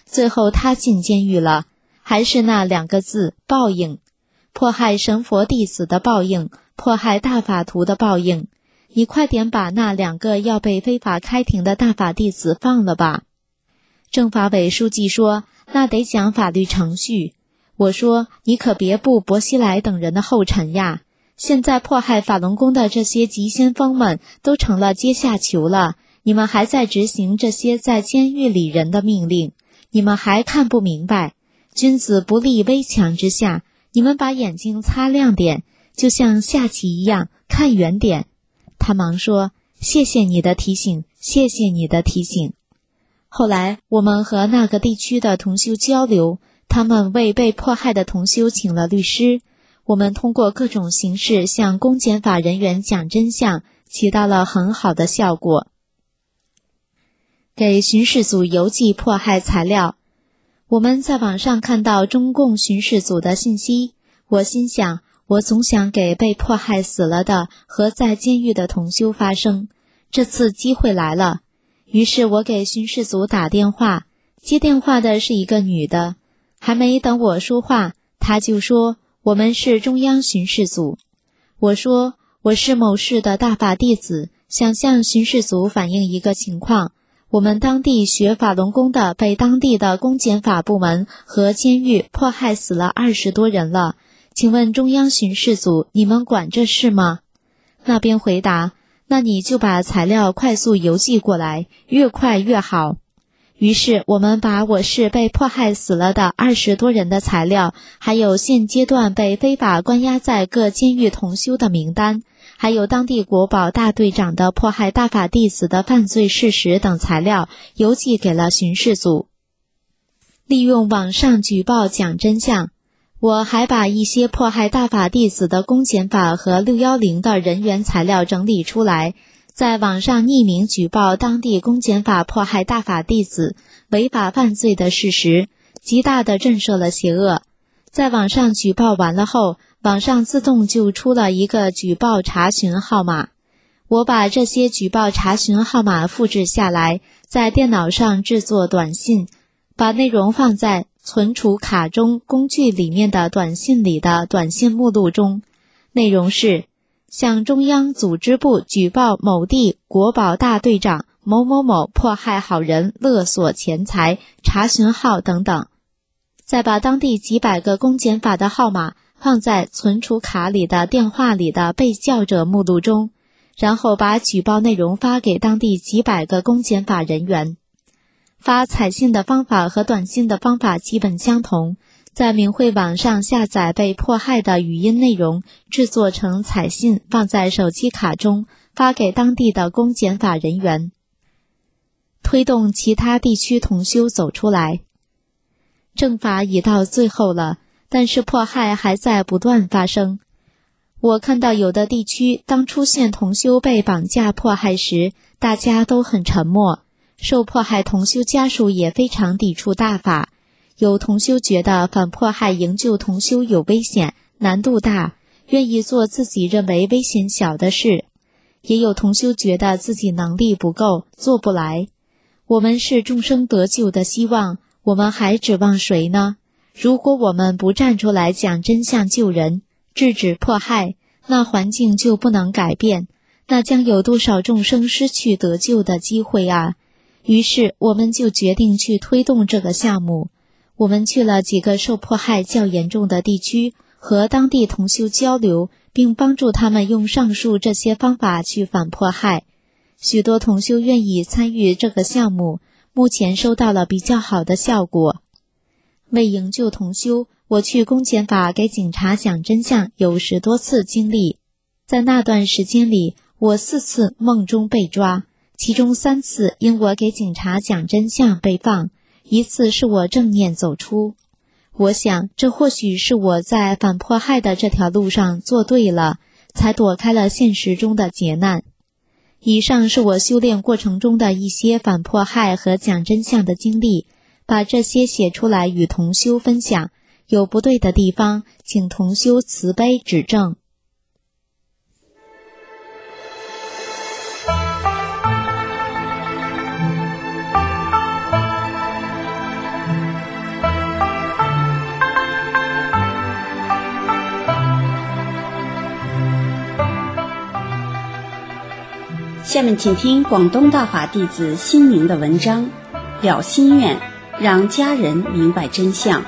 最后他进监狱了，还是那两个字，报应。迫害神佛弟子的报应，迫害大法徒的报应。你快点把那两个要被非法开庭的大法弟子放了吧。政法委书记说，那得讲法律程序。我说，你可别步薄熙来等人的后尘呀。现在迫害法轮功的这些急先锋们都成了阶下囚了，你们还在执行这些在监狱里人的命令，你们还看不明白，君子不立危墙之下，你们把眼睛擦亮点，就像下棋一样，看远点。他忙说，谢谢你的提醒，谢谢你的提醒。后来我们和那个地区的同修交流，他们为被迫害的同修请了律师，我们通过各种形式向公检法人员讲真相，起到了很好的效果。给巡视组邮寄迫害材料。我们在网上看到中共巡视组的信息，我心想，我总想给被迫害死了的和在监狱的同修发声，这次机会来了。于是我给巡视组打电话，接电话的是一个女的，还没等我说话，她就说，我们是中央巡视组。我说，我是某市的大法弟子，想向巡视组反映一个情况，我们当地学法轮功的被当地的公检法部门和监狱迫害死了二十多人了，请问中央巡视组，你们管这事吗？那边回答，那你就把材料快速邮寄过来，越快越好。于是我们把我市被迫害死了的二十多人的材料，还有现阶段被非法关押在各监狱同修的名单，还有当地国保大队长的迫害大法弟子的犯罪事实等材料邮寄给了巡视组。利用网上举报讲真相，我还把一些迫害大法弟子的公检法和六一零的人员材料整理出来，在网上匿名举报当地公检法迫害大法弟子违法犯罪的事实，极大地震慑了邪恶。在网上举报完了后，网上自动就出了一个举报查询号码。我把这些举报查询号码复制下来，在电脑上制作短信，把内容放在存储卡中工具里面的短信里的短信目录中。内容是，向中央组织部举报某地国保大队长某某某迫害好人勒索钱财，查询号等等。再把当地几百个公检法的号码放在存储卡里的电话里的被叫者目录中，然后把举报内容发给当地几百个公检法人员。发彩信的方法和短信的方法基本相同，在明慧网上下载被迫害的语音内容，制作成彩信放在手机卡中，发给当地的公检法人员。推动其他地区同修走出来。政法已到最后了，但是迫害还在不断发生。我看到有的地区，当出现同修被绑架迫害时，大家都很沉默，受迫害同修家属也非常抵触大法。有同修觉得反迫害营救同修有危险，难度大，愿意做自己认为危险小的事。也有同修觉得自己能力不够，做不来。我们是众生得救的希望，我们还指望谁呢？如果我们不站出来讲真相救人，制止迫害，那环境就不能改变，那将有多少众生失去得救的机会啊！于是我们就决定去推动这个项目。我们去了几个受迫害较严重的地区，和当地同修交流，并帮助他们用上述这些方法去反迫害。许多同修愿意参与这个项目，目前收到了比较好的效果。为营救同修，我去公检法给警察讲真相有十多次经历。在那段时间里，我四次梦中被抓，其中三次因我给警察讲真相被放，一次是我正念走出。我想，这或许是我在反迫害的这条路上做对了，才躲开了现实中的劫难。以上是我修炼过程中的一些反迫害和讲真相的经历，把这些写出来与同修分享，有不对的地方，请同修慈悲指正。 下面请听广东大法弟子心明的文章，了心愿，让家人明白真相。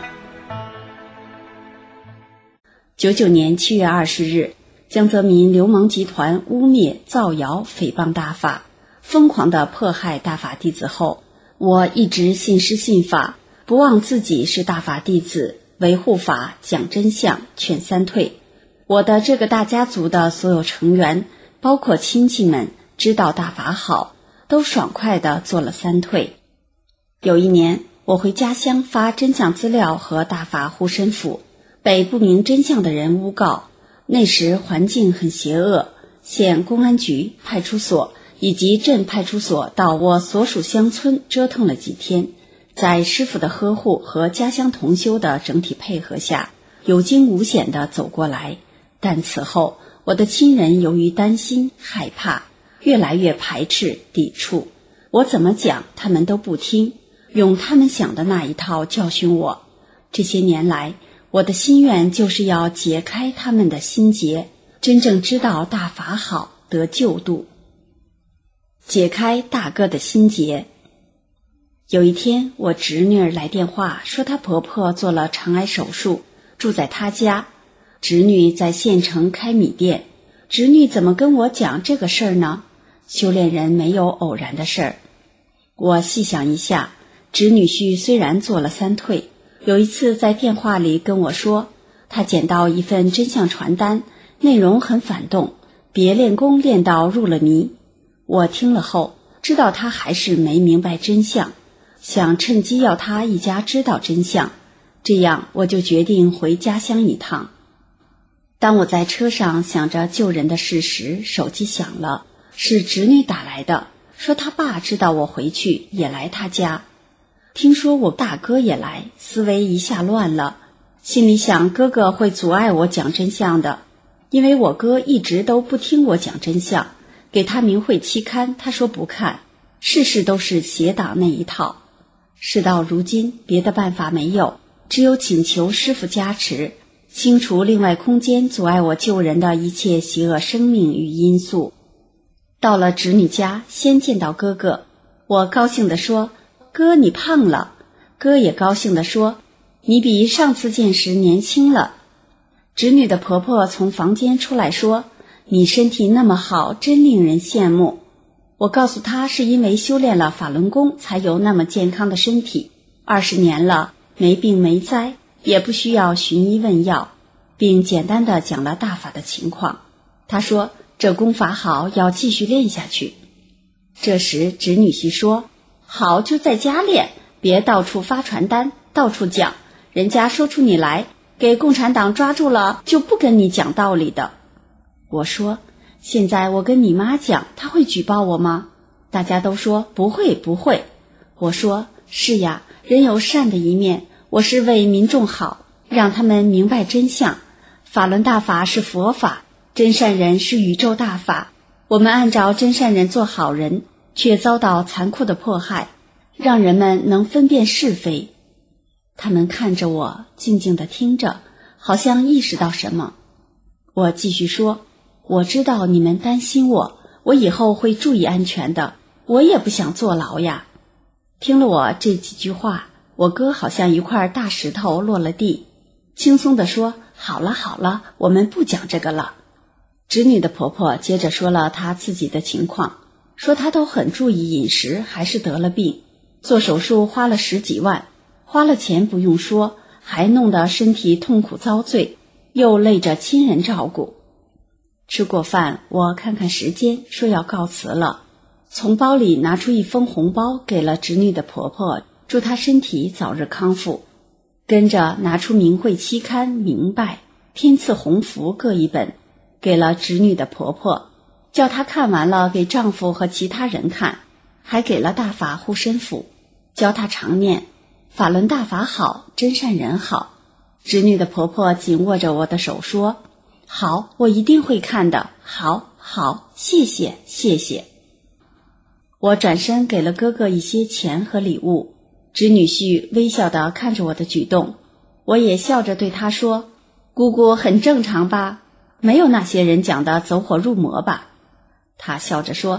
九九年七月二十日，江泽民流氓集团污蔑、造谣、诽谤大法，疯狂地迫害大法弟子后，我一直信师信法，不忘自己是大法弟子，维护法，讲真相，劝三退。我的这个大家族的所有成员，包括亲戚们，知道大法好，都爽快地做了三退。有一年，我回家乡发真相资料和大法护身符，被不明真相的人诬告。那时环境很邪恶，县公安局、派出所以及镇派出所到我所属乡村折腾了几天，在师傅的呵护和家乡同修的整体配合下，有惊无险地走过来。但此后，我的亲人由于担心、害怕，越来越排斥、抵触。我怎么讲，他们都不听，用他们想的那一套教训我。这些年来，我的心愿就是要解开他们的心结，真正知道大法好，得救度。解开大哥的心结。有一天，我侄女儿来电话说她婆婆做了肠癌手术，住在她家。侄女在县城开米店，侄女怎么跟我讲这个事儿呢？修炼人没有偶然的事儿。我细想一下，侄女婿虽然做了三退，有一次在电话里跟我说，他捡到一份真相传单，内容很反动，别练功练到入了迷。我听了后，知道他还是没明白真相，想趁机要他一家知道真相，这样我就决定回家乡一趟。当我在车上想着救人的事时，手机响了，是侄女打来的，说他爸知道我回去，也来他家。听说我大哥也来，思维一下乱了，心里想哥哥会阻碍我讲真相的，因为我哥一直都不听我讲真相，给他明慧期刊，他说不看，事事都是邪党那一套。事到如今，别的办法没有，只有请求师父加持，清除另外空间阻碍我救人的一切邪恶生命与因素。到了侄女家，先见到哥哥，我高兴地说，哥你胖了。哥也高兴地说，你比上次见时年轻了。侄女的婆婆从房间出来说，你身体那么好，真令人羡慕。我告诉她，是因为修炼了法轮功才有那么健康的身体，二十年了，没病没灾，也不需要寻医问药，并简单的讲了大法的情况。她说这功法好，要继续练下去。这时侄女婿说，好，就在家练，别到处发传单，到处讲，人家说出你来，给共产党抓住了，就不跟你讲道理的。我说，现在我跟你妈讲，她会举报我吗？大家都说不会不会。我说，是呀，人有善的一面，我是为民众好，让他们明白真相。法轮大法是佛法，真善人是宇宙大法，我们按照真善人做好人，却遭到残酷的迫害，让人们能分辨是非。他们看着我，静静地听着，好像意识到什么。我继续说，我知道你们担心我，我以后会注意安全的，我也不想坐牢呀。听了我这几句话，我哥好像一块大石头落了地，轻松地说，好了好了，我们不讲这个了。侄女的婆婆接着说了她自己的情况，说她都很注意饮食，还是得了病，做手术花了十几万，花了钱不用说，还弄得身体痛苦遭罪，又累着亲人照顾。吃过饭，我看看时间，说要告辞了，从包里拿出一封红包给了侄女的婆婆，祝她身体早日康复，跟着拿出明慧期刊、明白、天赐鸿福各一本，给了侄女的婆婆，叫她看完了给丈夫和其他人看，还给了大法护身符，教她常念法轮大法好，真善人好。侄女的婆婆紧握着我的手说，好，我一定会看的，好好，谢谢谢谢。我转身给了哥哥一些钱和礼物，侄女婿微笑地看着我的举动，我也笑着对他说，姑姑很正常吧，没有那些人讲的走火入魔吧。他笑着说，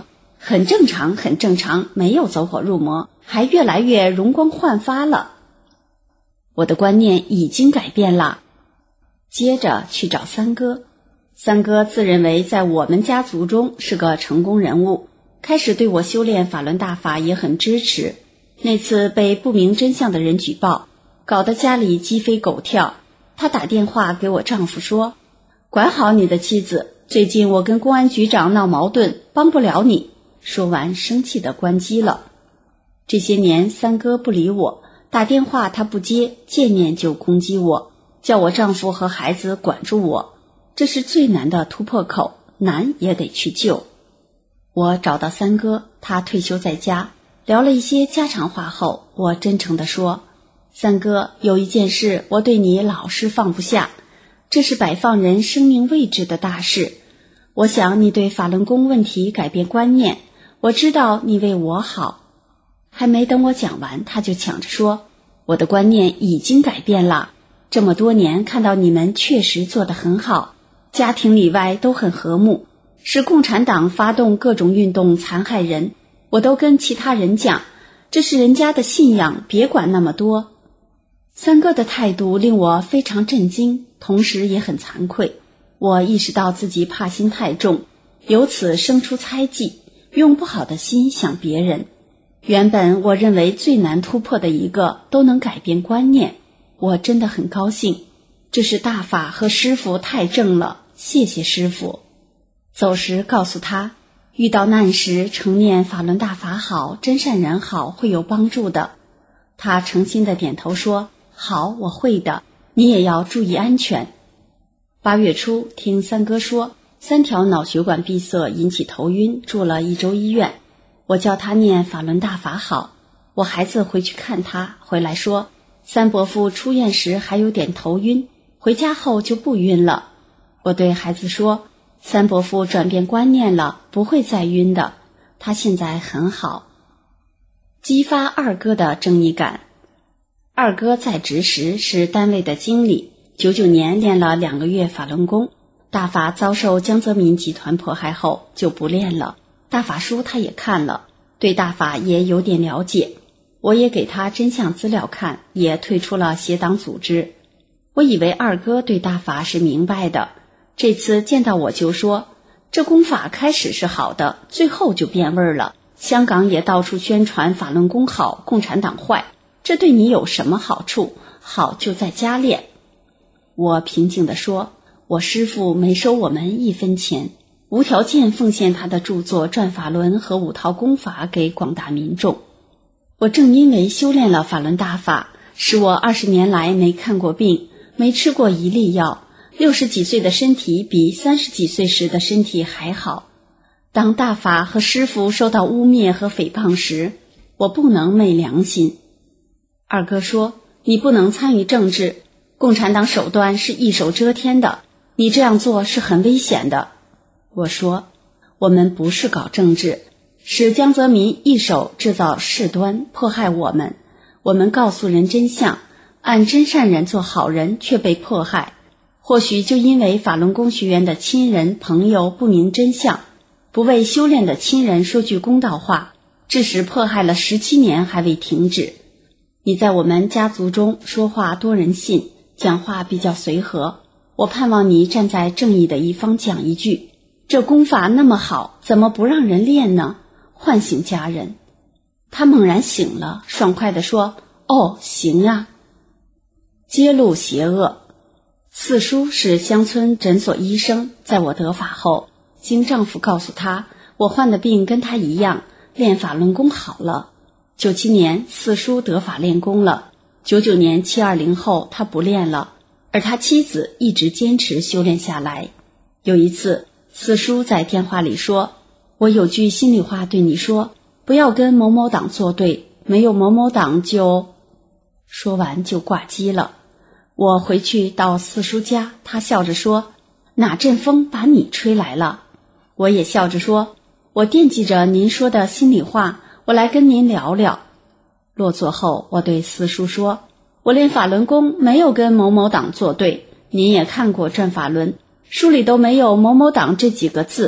很正常，很正常，没有走火入魔，还越来越容光焕发了。我的观念已经改变了。接着去找三哥，三哥自认为在我们家族中是个成功人物，开始对我修炼法轮大法也很支持。那次被不明真相的人举报，搞得家里鸡飞狗跳，他打电话给我丈夫说，管好你的妻子，最近我跟公安局长闹矛盾，帮不了你。说完生气地关机了。这些年三哥不理我，打电话他不接，见面就攻击我，叫我丈夫和孩子管住我。这是最难的突破口，难也得去救。我找到三哥，他退休在家，聊了一些家常话后，我真诚地说，三哥，有一件事我对你老是放不下，这是摆放人生命位置的大事。我想你对法轮功问题改变观念，我知道你为我好。还没等我讲完，他就抢着说，我的观念已经改变了，这么多年看到你们确实做得很好，家庭里外都很和睦，是共产党发动各种运动残害人，我都跟其他人讲，这是人家的信仰，别管那么多。三哥的态度令我非常震惊，同时也很惭愧。我意识到自己怕心太重，由此生出猜忌，用不好的心想别人。原本我认为最难突破的一个都能改变观念，我真的很高兴。这是大法和师父太正了，谢谢师父。走时告诉他，遇到难时常念法轮大法好，真善人好，会有帮助的。他诚心的点头说，好，我会的，你也要注意安全。八月初听三哥说三条脑血管闭塞引起头晕，住了一周医院。我叫他念法轮大法好。我孩子回去看他，回来说三伯父出院时还有点头晕，回家后就不晕了。我对孩子说，三伯父转变观念了，不会再晕的，他现在很好。激发二哥的正义感。二哥在职时是单位的经理，九九年练了两个月法轮功，大法遭受江泽民集团迫害后就不练了。大法书他也看了，对大法也有点了解，我也给他真相资料看，也退出了邪党组织。我以为二哥对大法是明白的，这次见到我就说，这功法开始是好的，最后就变味了。香港也到处宣传法轮功好，共产党坏，这对你有什么好处？好就在家练。我平静地说，我师父没收我们一分钱，无条件奉献他的著作《转法轮》和五套功法给广大民众。我正因为修炼了法轮大法，使我二十年来没看过病，没吃过一粒药，六十几岁的身体比三十几岁时的身体还好。当大法和师父受到污蔑和诽谤时，我不能昧良心。二哥说，你不能参与政治，共产党手段是一手遮天的，你这样做是很危险的。我说，我们不是搞政治，使江泽民一手制造事端，迫害我们。我们告诉人真相，按真善人做好人，却被迫害。或许就因为法轮功学员的亲人朋友不明真相，不为修炼的亲人说句公道话，致使迫害了十七年还未停止。你在我们家族中说话多人信，讲话比较随和，我盼望你站在正义的一方讲一句，这功法那么好，怎么不让人练呢？唤醒家人。他猛然醒了，爽快地说，哦，行啊。揭露邪恶。四叔是乡村诊所医生，在我得法后，经丈夫告诉他，我患的病跟他一样，练法轮功好了。九七年四叔得法练功了，九九年七二零后他不练了，而他妻子一直坚持修炼下来。有一次四叔在电话里说，我有句心里话对你说，不要跟某某党作对，没有某某党就……说完就挂机了。我回去到四叔家，他笑着说，哪阵风把你吹来了？我也笑着说，我惦记着您说的心里话，我来跟您聊聊。落座后，我对四叔说，我练法轮功没有跟某某党作对，您也看过转法轮，书里都没有某某党这几个字，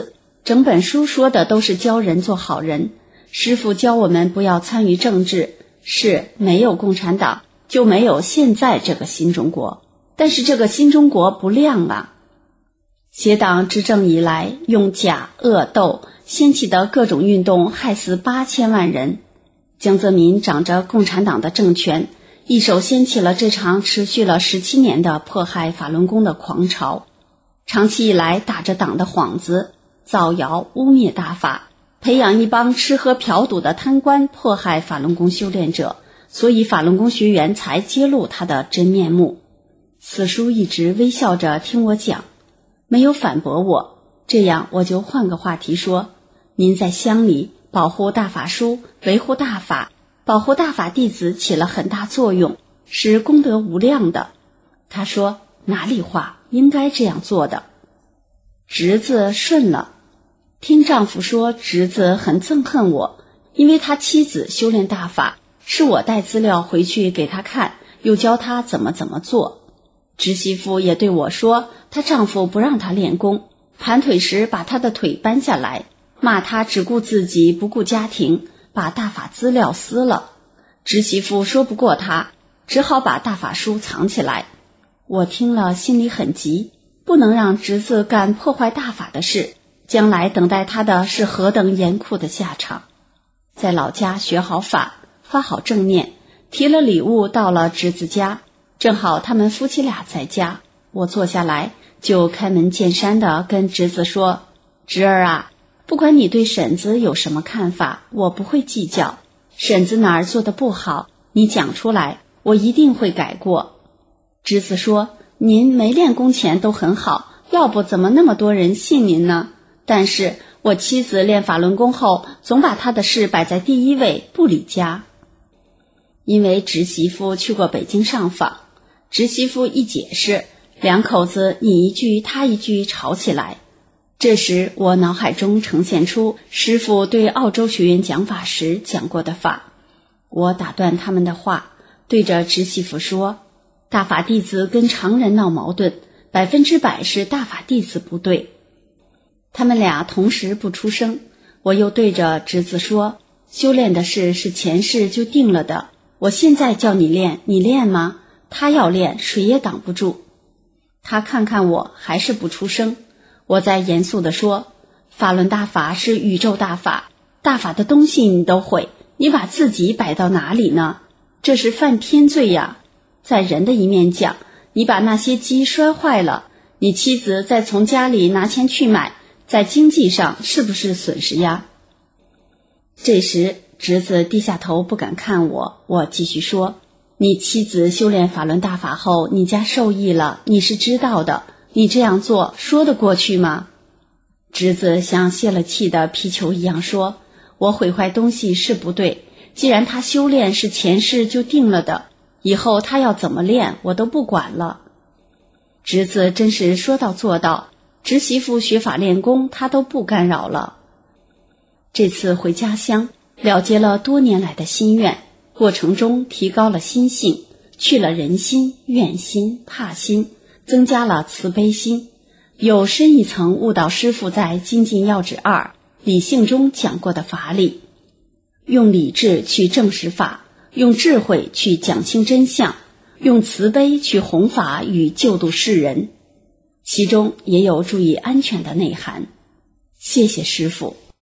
整本书说的都是教人做好人，师父教我们不要参与政治，是没有共产党就没有现在这个新中国，但是这个新中国不亮啊。邪党执政以来，用假恶斗掀起的各种运动害死八千万人。江泽民掌着共产党的政权，一手掀起了这场持续了十七年的迫害法轮功的狂潮，长期以来打着党的幌子，造谣污蔑大法，培养一帮吃喝嫖赌的贪官，迫害法轮功修炼者，所以法轮功学员才揭露他的真面目。此书一直微笑着听我讲，没有反驳我，这样我就换个话题说，您在乡里保护大法书，维护大法，保护大法弟子起了很大作用，是功德无量的。他说哪里话，应该这样做的。侄子顺了，听丈夫说侄子很憎恨我，因为他妻子修炼大法，是我带资料回去给他看，又教他怎么怎么做。侄媳妇也对我说，她丈夫不让她练功，盘腿时把她的腿扳下来，骂她只顾自己不顾家庭，把大法资料撕了。侄媳妇说不过她，只好把大法书藏起来。我听了心里很急，不能让侄子干破坏大法的事，将来等待他的是何等严酷的下场。在老家学好法，发好正念，提了礼物到了侄子家，正好他们夫妻俩在家，我坐下来就开门见山地跟侄子说，侄儿啊，不管你对婶子有什么看法，我不会计较，婶子哪儿做得不好，你讲出来，我一定会改过。侄子说，您没练功前都很好，要不怎么那么多人信您呢？但是我妻子练法轮功后，总把她的事摆在第一位，不理家。因为侄媳妇去过北京上访，侄媳妇一解释，两口子你一句他一句吵起来。这时我脑海中呈现出师父对澳洲学员讲法时讲过的法，我打断他们的话，对着侄媳妇说，大法弟子跟常人闹矛盾，百分之百是大法弟子不对。他们俩同时不出声，我又对着侄子说，修炼的事是前世就定了的，我现在叫你练，你练吗？他要练，谁也挡不住。他看看我，还是不出声。我再严肃地说，法轮大法是宇宙大法，大法的东西你都会，你把自己摆到哪里呢？这是犯偏罪呀。在人的一面讲，你把那些鸡摔坏了，你妻子再从家里拿钱去买，在经济上是不是损失呀？这时侄子低下头不敢看我，我继续说，你妻子修炼法轮大法后，你家受益了，你是知道的，你这样做说得过去吗？侄子像泄了气的皮球一样说，我毁坏东西是不对，既然他修炼是前世就定了的，以后他要怎么练我都不管了。侄子真是说到做到，侄媳妇学法练功他都不干扰了。这次回家乡，了结了多年来的心愿，过程中提高了心性，去了人心、怨心、怕心，增加了慈悲心，有深一层悟到师父在《精进要旨二理性》中讲过的法理，用理智去证实法，用智慧去讲清真相，用慈悲去弘法与救度世人，其中也有注意安全的内涵。谢谢师父。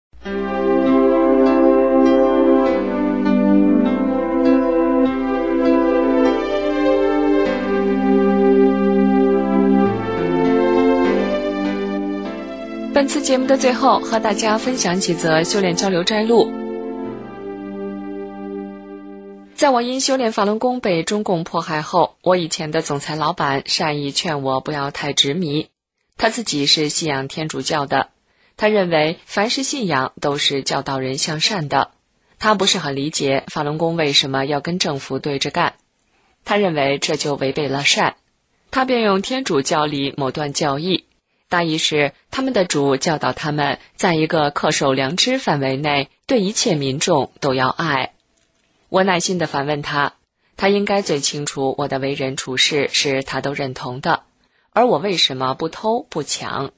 本次节目的最后，和大家分享几则修炼交流摘录。在我因修炼法轮功被中共迫害后，我以前的总裁老板善意劝我不要太执迷。他自己是信仰天主教的，他认为凡是信仰都是教导人向善的。他不是很理解法轮功为什么要跟政府对着干，他认为这就违背了善。他便用天主教里某段教义，大意是他们的主教导他们在一个恪守良知范围内，对一切民众都要爱。我耐心地反问他，他应该最清楚我的为人处事是他都认同的，而我为什么不偷不抢？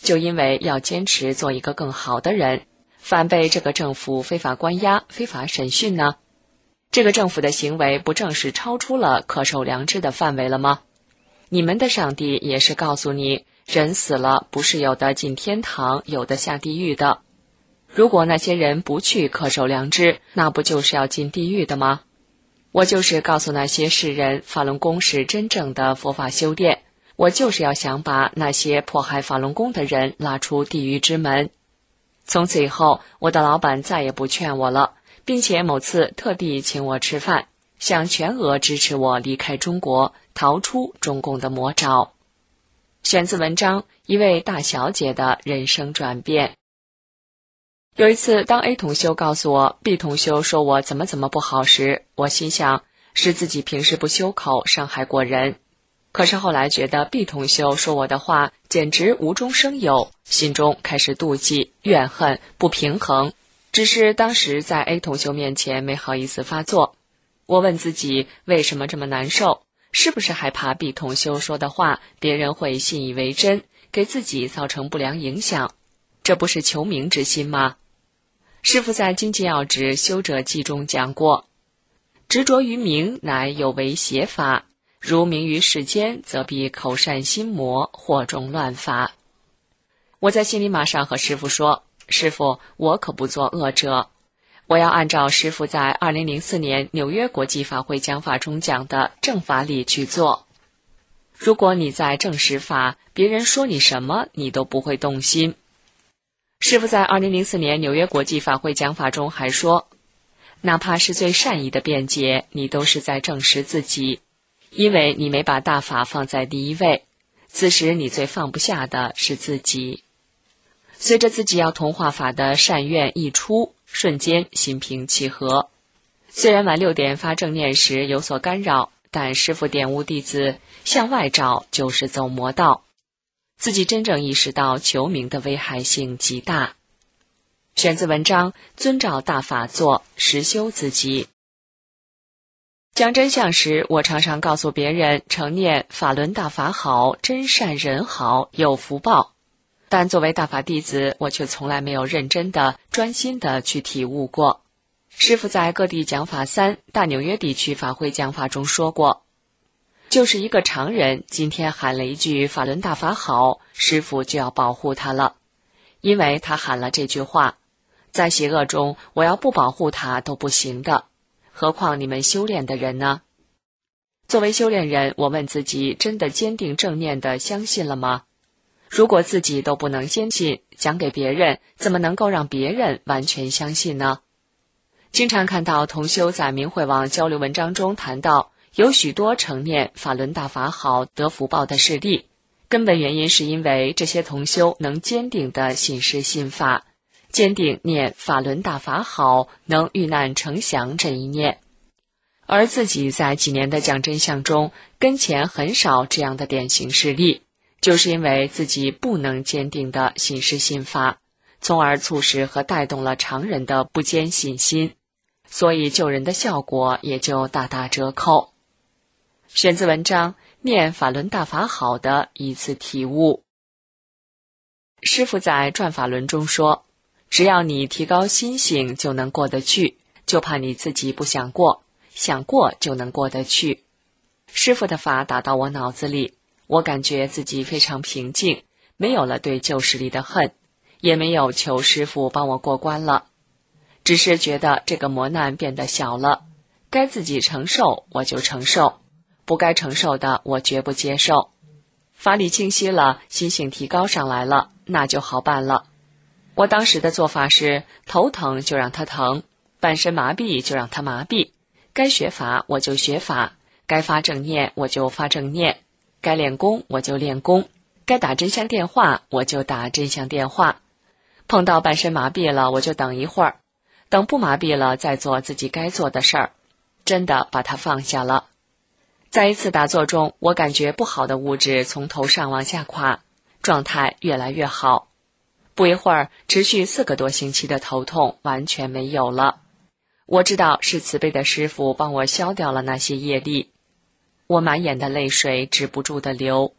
就因为要坚持做一个更好的人，反被这个政府非法关押、非法审讯呢？这个政府的行为不正是超出了恪守良知的范围了吗？你们的上帝也是告诉你，人死了不是有的进天堂，有的下地狱的。如果那些人不去恪守良知，那不就是要进地狱的吗？我就是告诉那些世人，法轮功是真正的佛法修炼，我就是要想把那些迫害法轮功的人拉出地狱之门。从此以后，我的老板再也不劝我了，并且某次特地请我吃饭，想全额支持我离开中国，逃出中共的魔爪。选自文章《一位大小姐的人生转变》。有一次，当 A 同修告诉我 B 同修说我怎么怎么不好时，我心想是自己平时不修口，伤害过人。可是后来觉得 B 同修说我的话简直无中生有，心中开始妒忌、怨恨、不平衡，只是当时在 A 同修面前没好意思发作。我问自己为什么这么难受，是不是害怕 B 同修说的话别人会信以为真，给自己造成不良影响？这不是求名之心吗？师父在《经济要旨修者记》中讲过，执着于名乃有为邪法，如名于世间，则必口善心魔，惑众乱法。我在心里马上和师父说，师父，我可不做恶者，我要按照师父在二零零四年纽约国际法会讲法中讲的正法理去做。如果你在正实法，别人说你什么，你都不会动心。师父在二零零四年纽约国际法会讲法中还说，哪怕是最善意的辩解，你都是在证实自己，因为你没把大法放在第一位，此时你最放不下的是自己。随着自己要同化法的善愿一出，瞬间心平气和。虽然晚六点发正念时有所干扰，但师父点悟弟子向外找就是走魔道，自己真正意识到求名的危害性极大。选自文章《遵照大法做，实修自己》。讲真相时，我常常告诉别人，承念法轮大法好，真善人好，有福报。但作为大法弟子，我却从来没有认真的、专心的去体悟过。师父在各地讲法三大纽约地区法会讲法中说过，就是一个常人今天喊了一句法轮大法好，师父就要保护他了，因为他喊了这句话，在邪恶中我要不保护他都不行的，何况你们修炼的人呢？作为修炼人，我问自己，真的坚定正念的相信了吗？如果自己都不能坚信，讲给别人怎么能够让别人完全相信呢？经常看到同修在明慧网交流文章中谈到，有许多承念法轮大法好得福报的事例，根本原因是因为这些同修能坚定地信师信法，坚定念法轮大法好能遇难成祥这一念。而自己在几年的讲真相中，跟前很少这样的典型事例，就是因为自己不能坚定地信师信法，从而促使和带动了常人的不坚信心，所以救人的效果也就大打折扣。选自文章《念法轮大法好的一次体悟》。师父在转法轮中说，只要你提高心性就能过得去，就怕你自己不想过，想过就能过得去。师父的法打到我脑子里，我感觉自己非常平静，没有了对旧势力的恨，也没有求师父帮我过关了，只是觉得这个磨难变得小了，该自己承受我就承受，不该承受的我绝不接受。法理清晰了，心性提高上来了，那就好办了。我当时的做法是，头疼就让它疼，半身麻痹就让它麻痹，该学法我就学法，该发正念我就发正念，该练功我就练功，该打真相电话我就打真相电话。碰到半身麻痹了，我就等一会儿，等不麻痹了再做自己该做的事儿，真的把它放下了。在一次打坐中，我感觉不好的物质从头上往下垮，状态越来越好。不一会儿，持续四个多星期的头痛完全没有了。我知道是慈悲的师父帮我消掉了那些业力。我满眼的泪水止不住的流，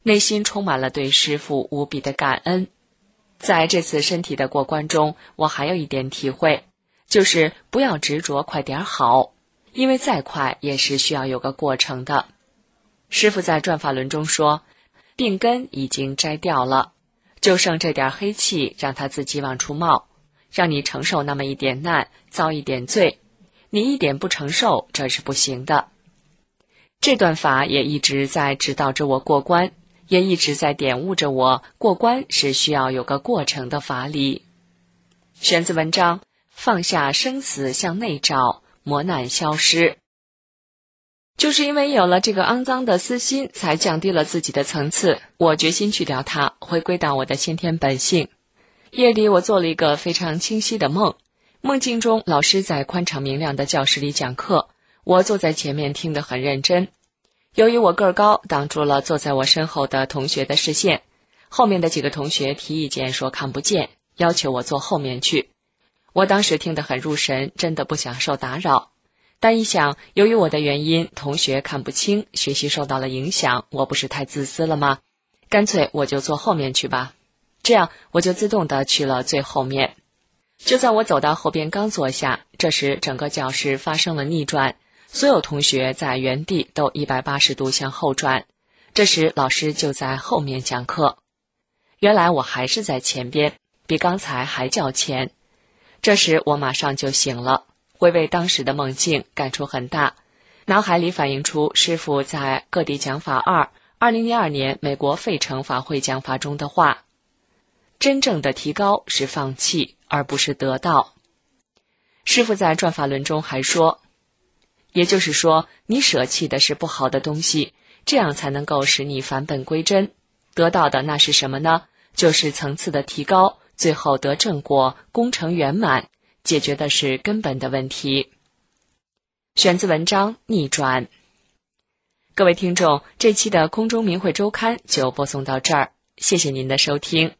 内心充满了对师父无比的感恩。在这次身体的过关中，我还有一点体会，就是不要执着快点好，因为再快也是需要有个过程的。师父在转法轮中说，病根已经摘掉了，就剩这点黑气让它自己往出冒，让你承受那么一点难，遭一点罪，你一点不承受，这是不行的。这段法也一直在指导着我过关，也一直在点悟着我过关是需要有个过程的法理。选自文章，放下生死向内找，磨难消失。就是因为有了这个肮脏的私心，才降低了自己的层次。我决心去掉它，回归到我的先天本性。夜里我做了一个非常清晰的梦，梦境中老师在宽敞明亮的教室里讲课，我坐在前面听得很认真。由于我个儿高，挡住了坐在我身后的同学的视线，后面的几个同学提意见说看不见，要求我坐后面去。我当时听得很入神，真的不想受打扰。但一想，由于我的原因，同学看不清，学习受到了影响，我不是太自私了吗？干脆我就坐后面去吧。这样我就自动地去了最后面。就在我走到后边刚坐下，这时整个教室发生了逆转，所有同学在原地都一百八十度向后转。这时老师就在后面讲课。原来我还是在前边，比刚才还较前。这时我马上就醒了，回味当时的梦境，感触很大，脑海里反映出师父在各地讲法二二零零二年美国费城法会讲法中的话：真正的提高是放弃，而不是得到。师父在转法轮中还说，也就是说，你舍弃的是不好的东西，这样才能够使你返本归真。得到的那是什么呢？就是层次的提高，最后得正果，功成圆满，解决的是根本的问题。选自文章《逆转》。各位听众，这期的空中明慧周刊就播送到这儿，谢谢您的收听。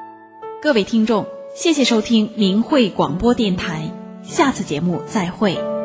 各位听众，谢谢收听明慧广播电台，下次节目再会。